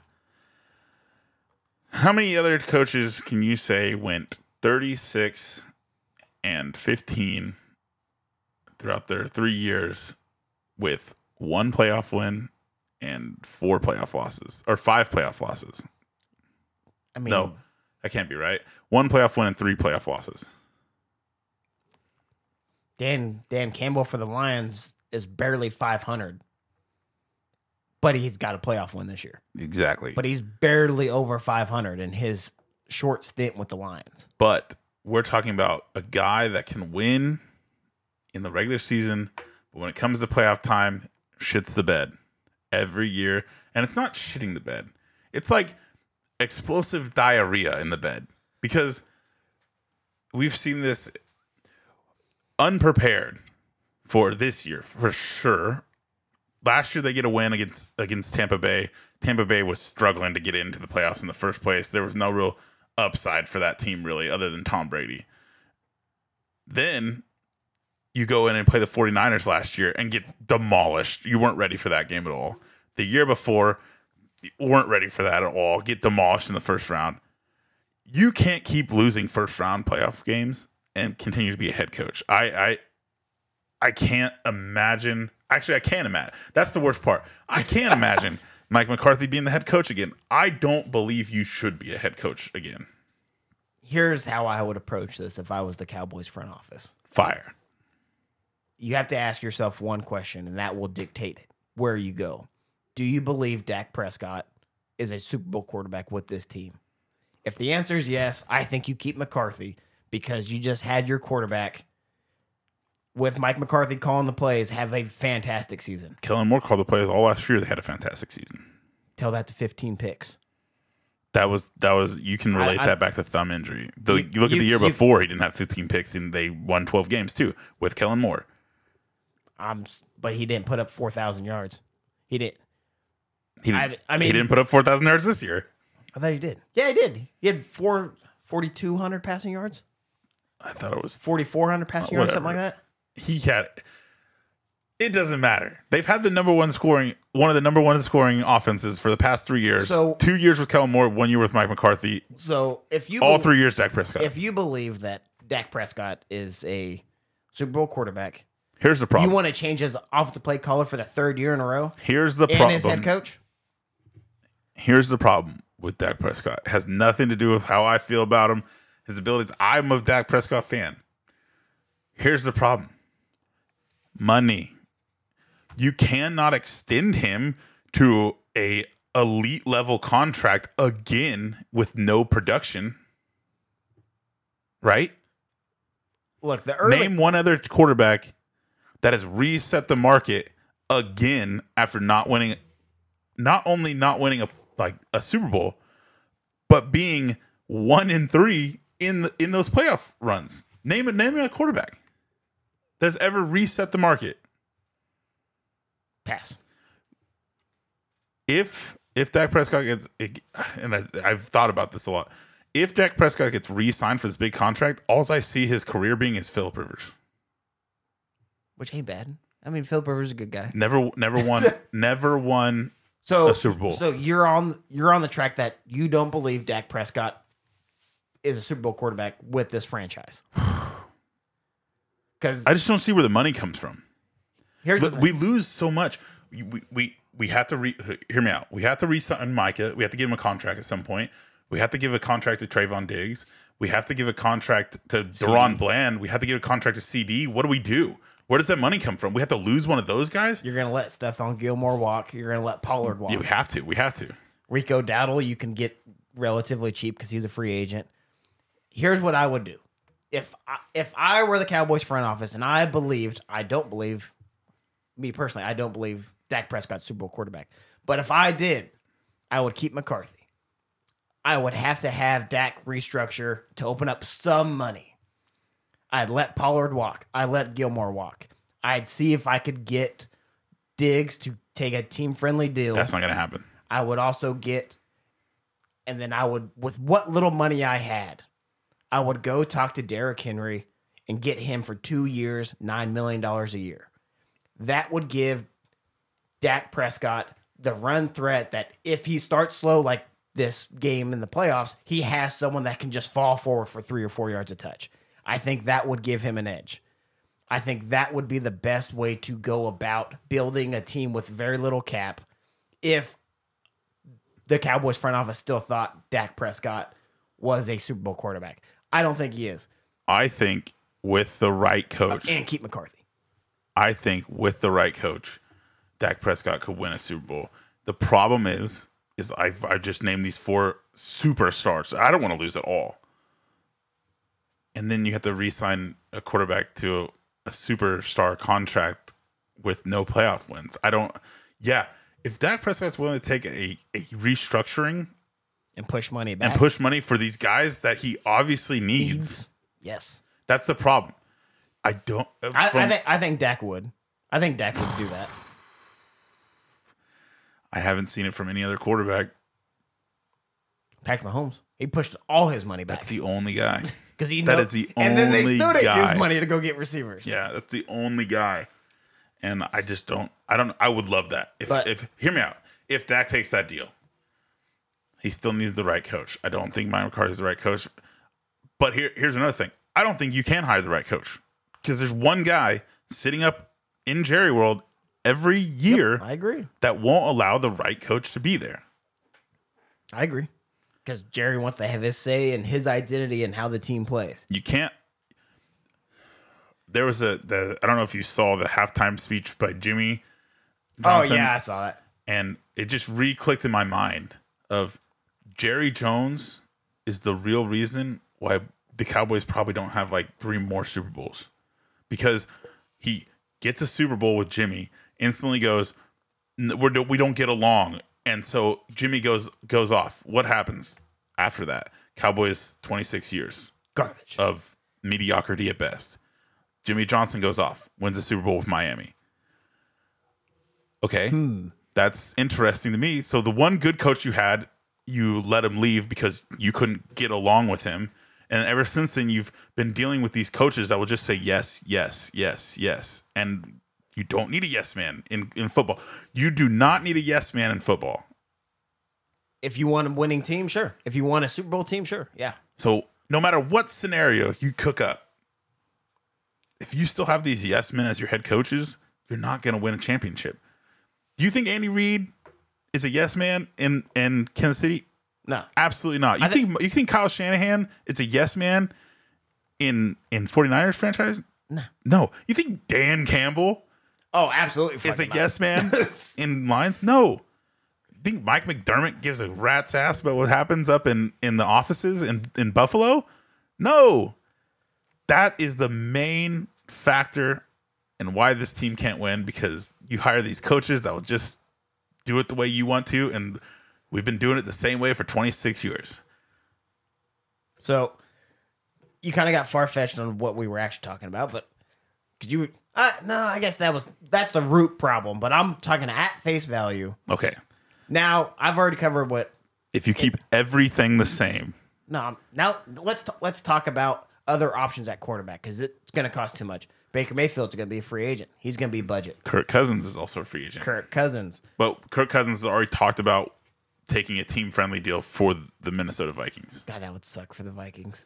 How many other coaches can you say went 36 and 15 throughout their 3 years with 1 playoff win and 4 playoff losses or 5 playoff losses? I mean, No, that can't be right. 1 playoff win and 3 playoff losses. Dan Campbell for the Lions is barely 500, but he's got a playoff win this year. Exactly. But he's barely over 500 in his short stint with the Lions. But we're talking about a guy that can win in the regular season, but when it comes to playoff time, shits the bed every year. And it's not shitting the bed. It's like explosive diarrhea in the bed because we've seen this unprepared for this year for sure. Last year they get a win against Tampa Bay. Tampa Bay was struggling to get into the playoffs in the first place. There was no real upside for that team really other than Tom Brady. Then you go in and play the 49ers last year and get demolished. You weren't ready for that game at all. The year before, you weren't ready for that at all. Get demolished in the first round. You can't keep losing first round playoff games and continue to be a head coach. I can't imagine. Actually, I can't imagine. That's the worst part. I can't imagine Mike McCarthy being the head coach again. I don't believe you should be a head coach again. Here's how I would approach this if I was the Cowboys front office. Fire. You have to ask yourself one question, and that will dictate where you go. Do you believe Dak Prescott is a Super Bowl quarterback with this team? If the answer is yes, I think you keep McCarthy because you just had your quarterback with Mike McCarthy calling the plays have a fantastic season. Kellen Moore called the plays all last year. They had a fantastic season. Tell that to 15 picks. That was. You can relate that back to thumb injury. You look at the year before, he didn't have 15 picks, and they won 12 games too with Kellen Moore. But he didn't put up 4,000 yards. He did. He didn't put up 4,000 yards this year. I thought he did. Yeah, he did. He had 4,200 passing yards. I thought it was 4,400 passing yards, something like that. He had. It doesn't matter. They've had one of the number one scoring offenses for the past 3 years. So 2 years with Kellen Moore, 1 year with Mike McCarthy. So if you all 3 years, Dak Prescott. If you believe that Dak Prescott is a Super Bowl quarterback, here's the problem. You want to change his offensive play caller for the 3rd year in a row? Here's the problem. And his head coach? Here's the problem with Dak Prescott. It has nothing to do with how I feel about him, his abilities. I'm a Dak Prescott fan. Here's the problem. Money. you cannot extend him to a elite level contract again with no production. Right? Look, the early Name one other quarterback that has reset the market again after not winning, not only not winning a Super Bowl, but being 1-3 in those playoff runs. Name a quarterback that's ever reset the market. pass. If Dak Prescott gets, and I've thought about this a lot, if Dak Prescott gets re-signed for this big contract, all I see his career being is Philip Rivers. Which ain't bad. I mean, Philip Rivers is a good guy. Never won So a Super Bowl. So you're on the track that you don't believe Dak Prescott is a Super Bowl quarterback with this franchise. Because I just don't see where the money comes from. here's the thing. We lose so much. We have to hear me out. We have to re-sign Micah. We have to give him a contract at some point. We have to give a contract to Trayvon Diggs. We have to give a contract to Deron Bland. We have to give a contract to CD. What do we do? Where does that money come from? We have to lose one of those guys? You're going to let Stephon Gilmore walk. You're going to let Pollard walk. Yeah, we have to. We have to. Rico Dowdle, you can get relatively cheap because he's a free agent. Here's what I would do. If I were the Cowboys front office and I don't believe Dak Prescott's Super Bowl quarterback. But if I did, I would keep McCarthy. I would have to have Dak restructure to open up some money. I'd let Pollard walk. I'd let Gilmore walk. I'd see if I could get Diggs to take a team-friendly deal. That's not going to happen. I would also get, and then I would, with what little money I had, I would go talk to Derrick Henry and get him for 2 years, $9 million a year. That would give Dak Prescott the run threat that if he starts slow like this game in the playoffs, he has someone that can just fall forward for 3 or 4 yards a touch. I think that would give him an edge. I think that would be the best way to go about building a team with very little cap if the Cowboys front office still thought Dak Prescott was a Super Bowl quarterback. I don't think he is. I think with the right coach. And keep McCarthy. I think with the right coach, Dak Prescott could win a Super Bowl. The problem is I just named these 4 superstars. I don't want to lose at all. And then you have to re-sign a quarterback to a superstar contract with no playoff wins. If Dak Prescott's willing to take a restructuring and push money back. and push money for these guys that he obviously needs, yes. That's the problem. I think Dak would. I think Dak would do that. I haven't seen it from any other quarterback. Patrick Mahomes. He pushed all his money back. That's the only guy. Because that is the only guy. And then they still didn't use money to go get receivers. Yeah, that's the only guy. And I just don't. I would love that. If hear me out. If Dak takes that deal, he still needs the right coach. I don't think Mike McCarthy is the right coach. But here's another thing. I don't think you can hire the right coach because there's one guy sitting up in Jerry World every year. Yep, I agree. That won't allow the right coach to be there. I agree. Because Jerry wants to have his say and his identity and how the team plays. You can't. There was I don't know if you saw the halftime speech by Jimmy Johnson. Oh, yeah, I saw it. And it just re-clicked in my mind of Jerry Jones is the real reason why the Cowboys probably don't have like 3 more Super Bowls. Because he gets a Super Bowl with Jimmy, instantly goes, we don't get along. And so Jimmy goes off. What happens after that? Cowboys 26 years. Garbage. Of mediocrity at best. Jimmy Johnson goes off, wins the Super Bowl with Miami. Okay. That's interesting to me. So the one good coach you had, you let him leave because you couldn't get along with him. And ever since then, you've been dealing with these coaches that will just say yes, yes, yes, yes. And you don't need a yes man in football. You do not need a yes man in football. If you want a winning team, sure. If you want a Super Bowl team, sure. Yeah. So no matter what scenario you cook up, if you still have these yes men as your head coaches, you're not going to win a championship. Do you think Andy Reid is a yes man in Kansas City? No. Absolutely not. You think Kyle Shanahan is a yes man in 49ers franchise? No. No. You think Dan Campbell Oh, absolutely. Is a yes man in lines? No. Think Mike McDermott gives a rat's ass about what happens up in the offices in Buffalo? No. That is the main factor in why this team can't win, because you hire these coaches that will just do it the way you want to, and we've been doing it the same way for 26 years. So you kind of got far-fetched on what we were actually talking about, but could you no, I guess that's the root problem, but I'm talking at face value. Okay. Now, I've already covered what If you keep everything the same. No, now let's talk about other options at quarterback, because it's going to cost too much. Baker Mayfield's going to be a free agent. He's going to be budget. Kirk Cousins is also a free agent. Kirk Cousins. But Kirk Cousins has already talked about taking a team-friendly deal for the Minnesota Vikings. God, that would suck for the Vikings.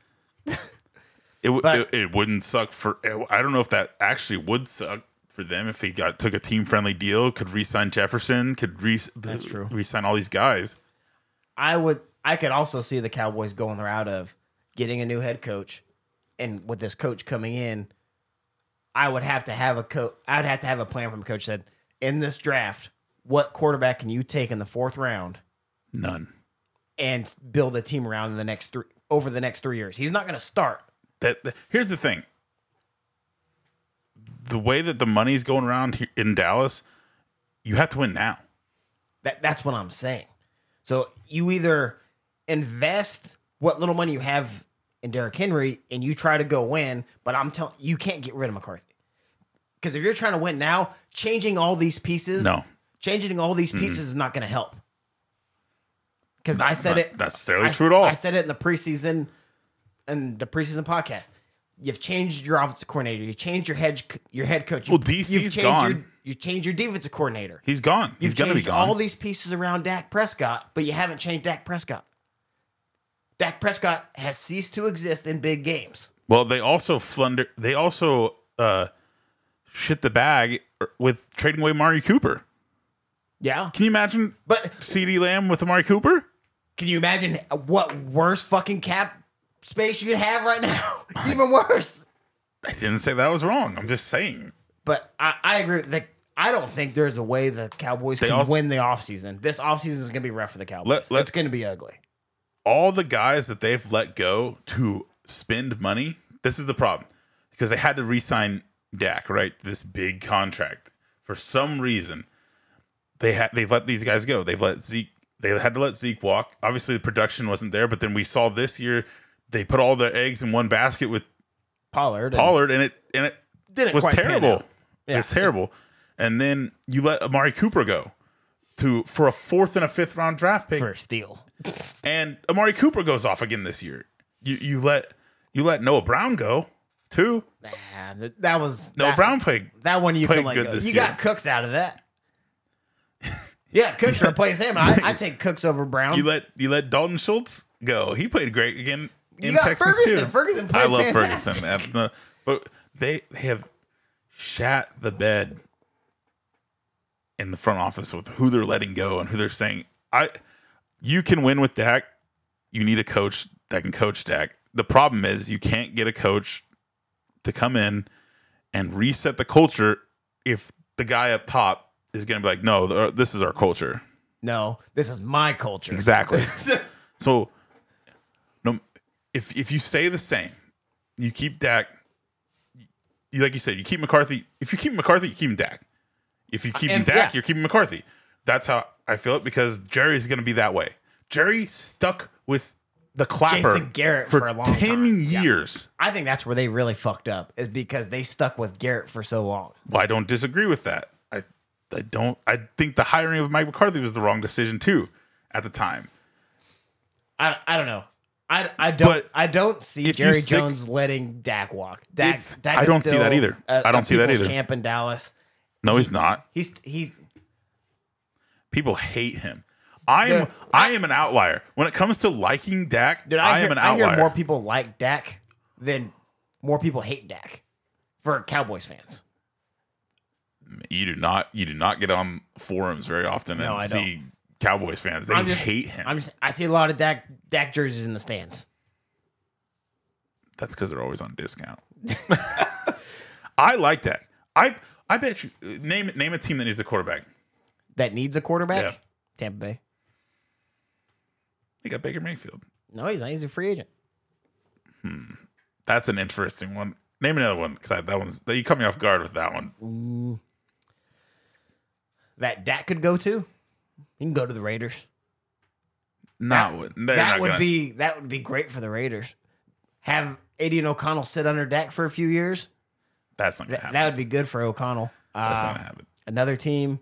It wouldn't suck for... I don't know if that actually would suck for them if he took a team-friendly deal, could re-sign Jefferson, could That's true. re-sign all these guys. I could also see the Cowboys going the route of getting a new head coach, and with this coach coming in, I would have to have I'd have to have a plan from a coach that said, in this draft, what quarterback can you take in the 4th round? None. And build a team around over the next 3 years. He's not going to start. Here's the thing. The way that the money's going around here in Dallas, you have to win now. That's what I'm saying. So you either invest what little money you have in Derrick Henry and you try to go win, but I'm telling you can't get rid of McCarthy. Because if you're trying to win now, changing all these pieces is not going to help. Because I said it. Not necessarily true at all. I said it in the preseason podcast. You've changed your offensive coordinator. You changed your head coach. DC's gone. You changed your defensive coordinator. He's gone. He's going to be gone. All these pieces around Dak Prescott, but you haven't changed Dak Prescott. Dak Prescott has ceased to exist in big games. Well, they also shit the bag with trading away Amari Cooper. Yeah. Can you imagine CeeDee Lamb with Amari Cooper? Can you imagine what worse fucking cap space you could have right now? Even worse. I didn't say that was wrong. I'm just saying. But I agree. I don't think there's a way the Cowboys can win the offseason. This offseason is going to be rough for the Cowboys. It's going to be ugly. All the guys that they've let go to spend money, this is the problem. Because they had to re-sign Dak, right? This big contract. For some reason, they've let these guys go. They had to let Zeke walk. Obviously, the production wasn't there, but then we saw this year they put all their eggs in one basket with Pollard, and it didn't was quite terrible. Yeah. It was terrible. And then you let Amari Cooper go for a 4th and a 5th round draft pick for a steal. And Amari Cooper goes off again this year. You let Noah Brown go too. Nah, Brown played that one. You played can let good go. this You year. got Cooks out of that. Yeah, Cooks replace him. I take Cooks over Brown. You let Dalton Schultz go. He played great again in you got Texas Ferguson. too. Ferguson played I love fantastic. Ferguson. But they have shat the bed in the front office with who they're letting go and who they're saying. You can win with Dak. You need a coach that can coach Dak. The problem is you can't get a coach to come in and reset the culture if the guy up top is going to be like, no, this is our culture. No, this is my culture. Exactly. So, no, if you stay the same, you keep Dak. Like you said, you keep McCarthy. If you keep McCarthy, you keep Dak. If you keep Dak, you're keeping McCarthy. That's how I feel it, because Jerry's going to be that way. Jerry stuck with the Clapper Jason Garrett for a long 10 time. years. I think that's where they really fucked up, is because they stuck with Garrett for so long. Well, I don't disagree with that. I think the hiring of Mike McCarthy was the wrong decision too at the time. I don't know. I don't see Jerry Jones letting Dak walk. Dak I don't see that either. I don't see that either. Champ in Dallas. No, he's not. He's People hate him. I am an outlier when it comes to liking Dak. Dude, I am an outlier. I hear more people like Dak than more people hate Dak for Cowboys fans. You do not get on forums very often and see Cowboys fans. They hate him. I see a lot of Dak jerseys in the stands. That's because they're always on discount. I like Dak. I bet you name a team that needs a quarterback. That needs a quarterback? Yeah. Tampa Bay. They got Baker Mayfield. No, he's not. He's a free agent. That's an interesting one. Name another one because that one's you caught me off guard with that one. That Dak could go to. He can go to the Raiders. That would be great for the Raiders. Have Aiden O'Connell sit under Dak for a few years. That's not gonna happen. That would be good for O'Connell. That's not gonna happen. Another team.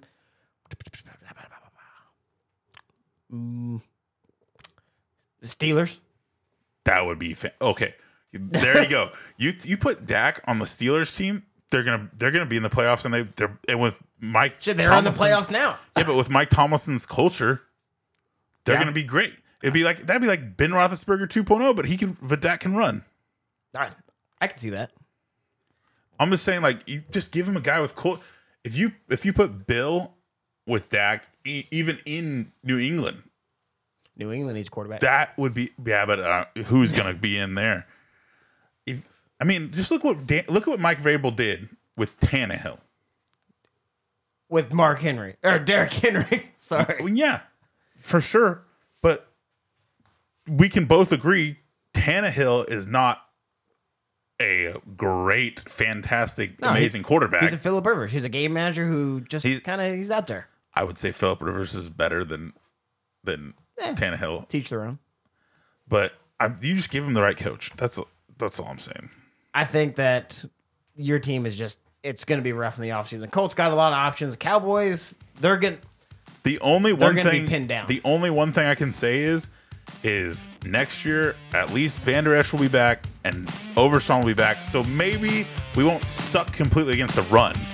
The Steelers. That would be okay. There you go. You put Dak on the Steelers team, they're gonna be in the playoffs, and with Mike. Shit, they're in the playoffs now. Yeah, but with Mike Tomlinson's culture, they're gonna be great. That'd be like Ben Roethlisberger 2.0, but Dak can run. I can see that. I'm just saying, like, you just give him a guy with if you put Bill with Dak, even in New England needs quarterback. That would be but who's gonna be in there? Just look what Mike Vrabel did with Tannehill, with Mark Henry or Derrick Henry. Sorry. Well, yeah, for sure. But we can both agree Tannehill is not a great, fantastic, amazing quarterback. He's a Phillip Rivers. He's a game manager who just he's out there. I would say Phillip Rivers is better than Tannehill. Teach their own. But you just give him the right coach. That's all I'm saying. I think that your team is it's going to be rough in the offseason. Colts got a lot of options. Cowboys, they're going the only one thing be pinned down. The only one thing I can say is next year at least Van Der Esch will be back and Overshawn will be back. So maybe we won't suck completely against the run.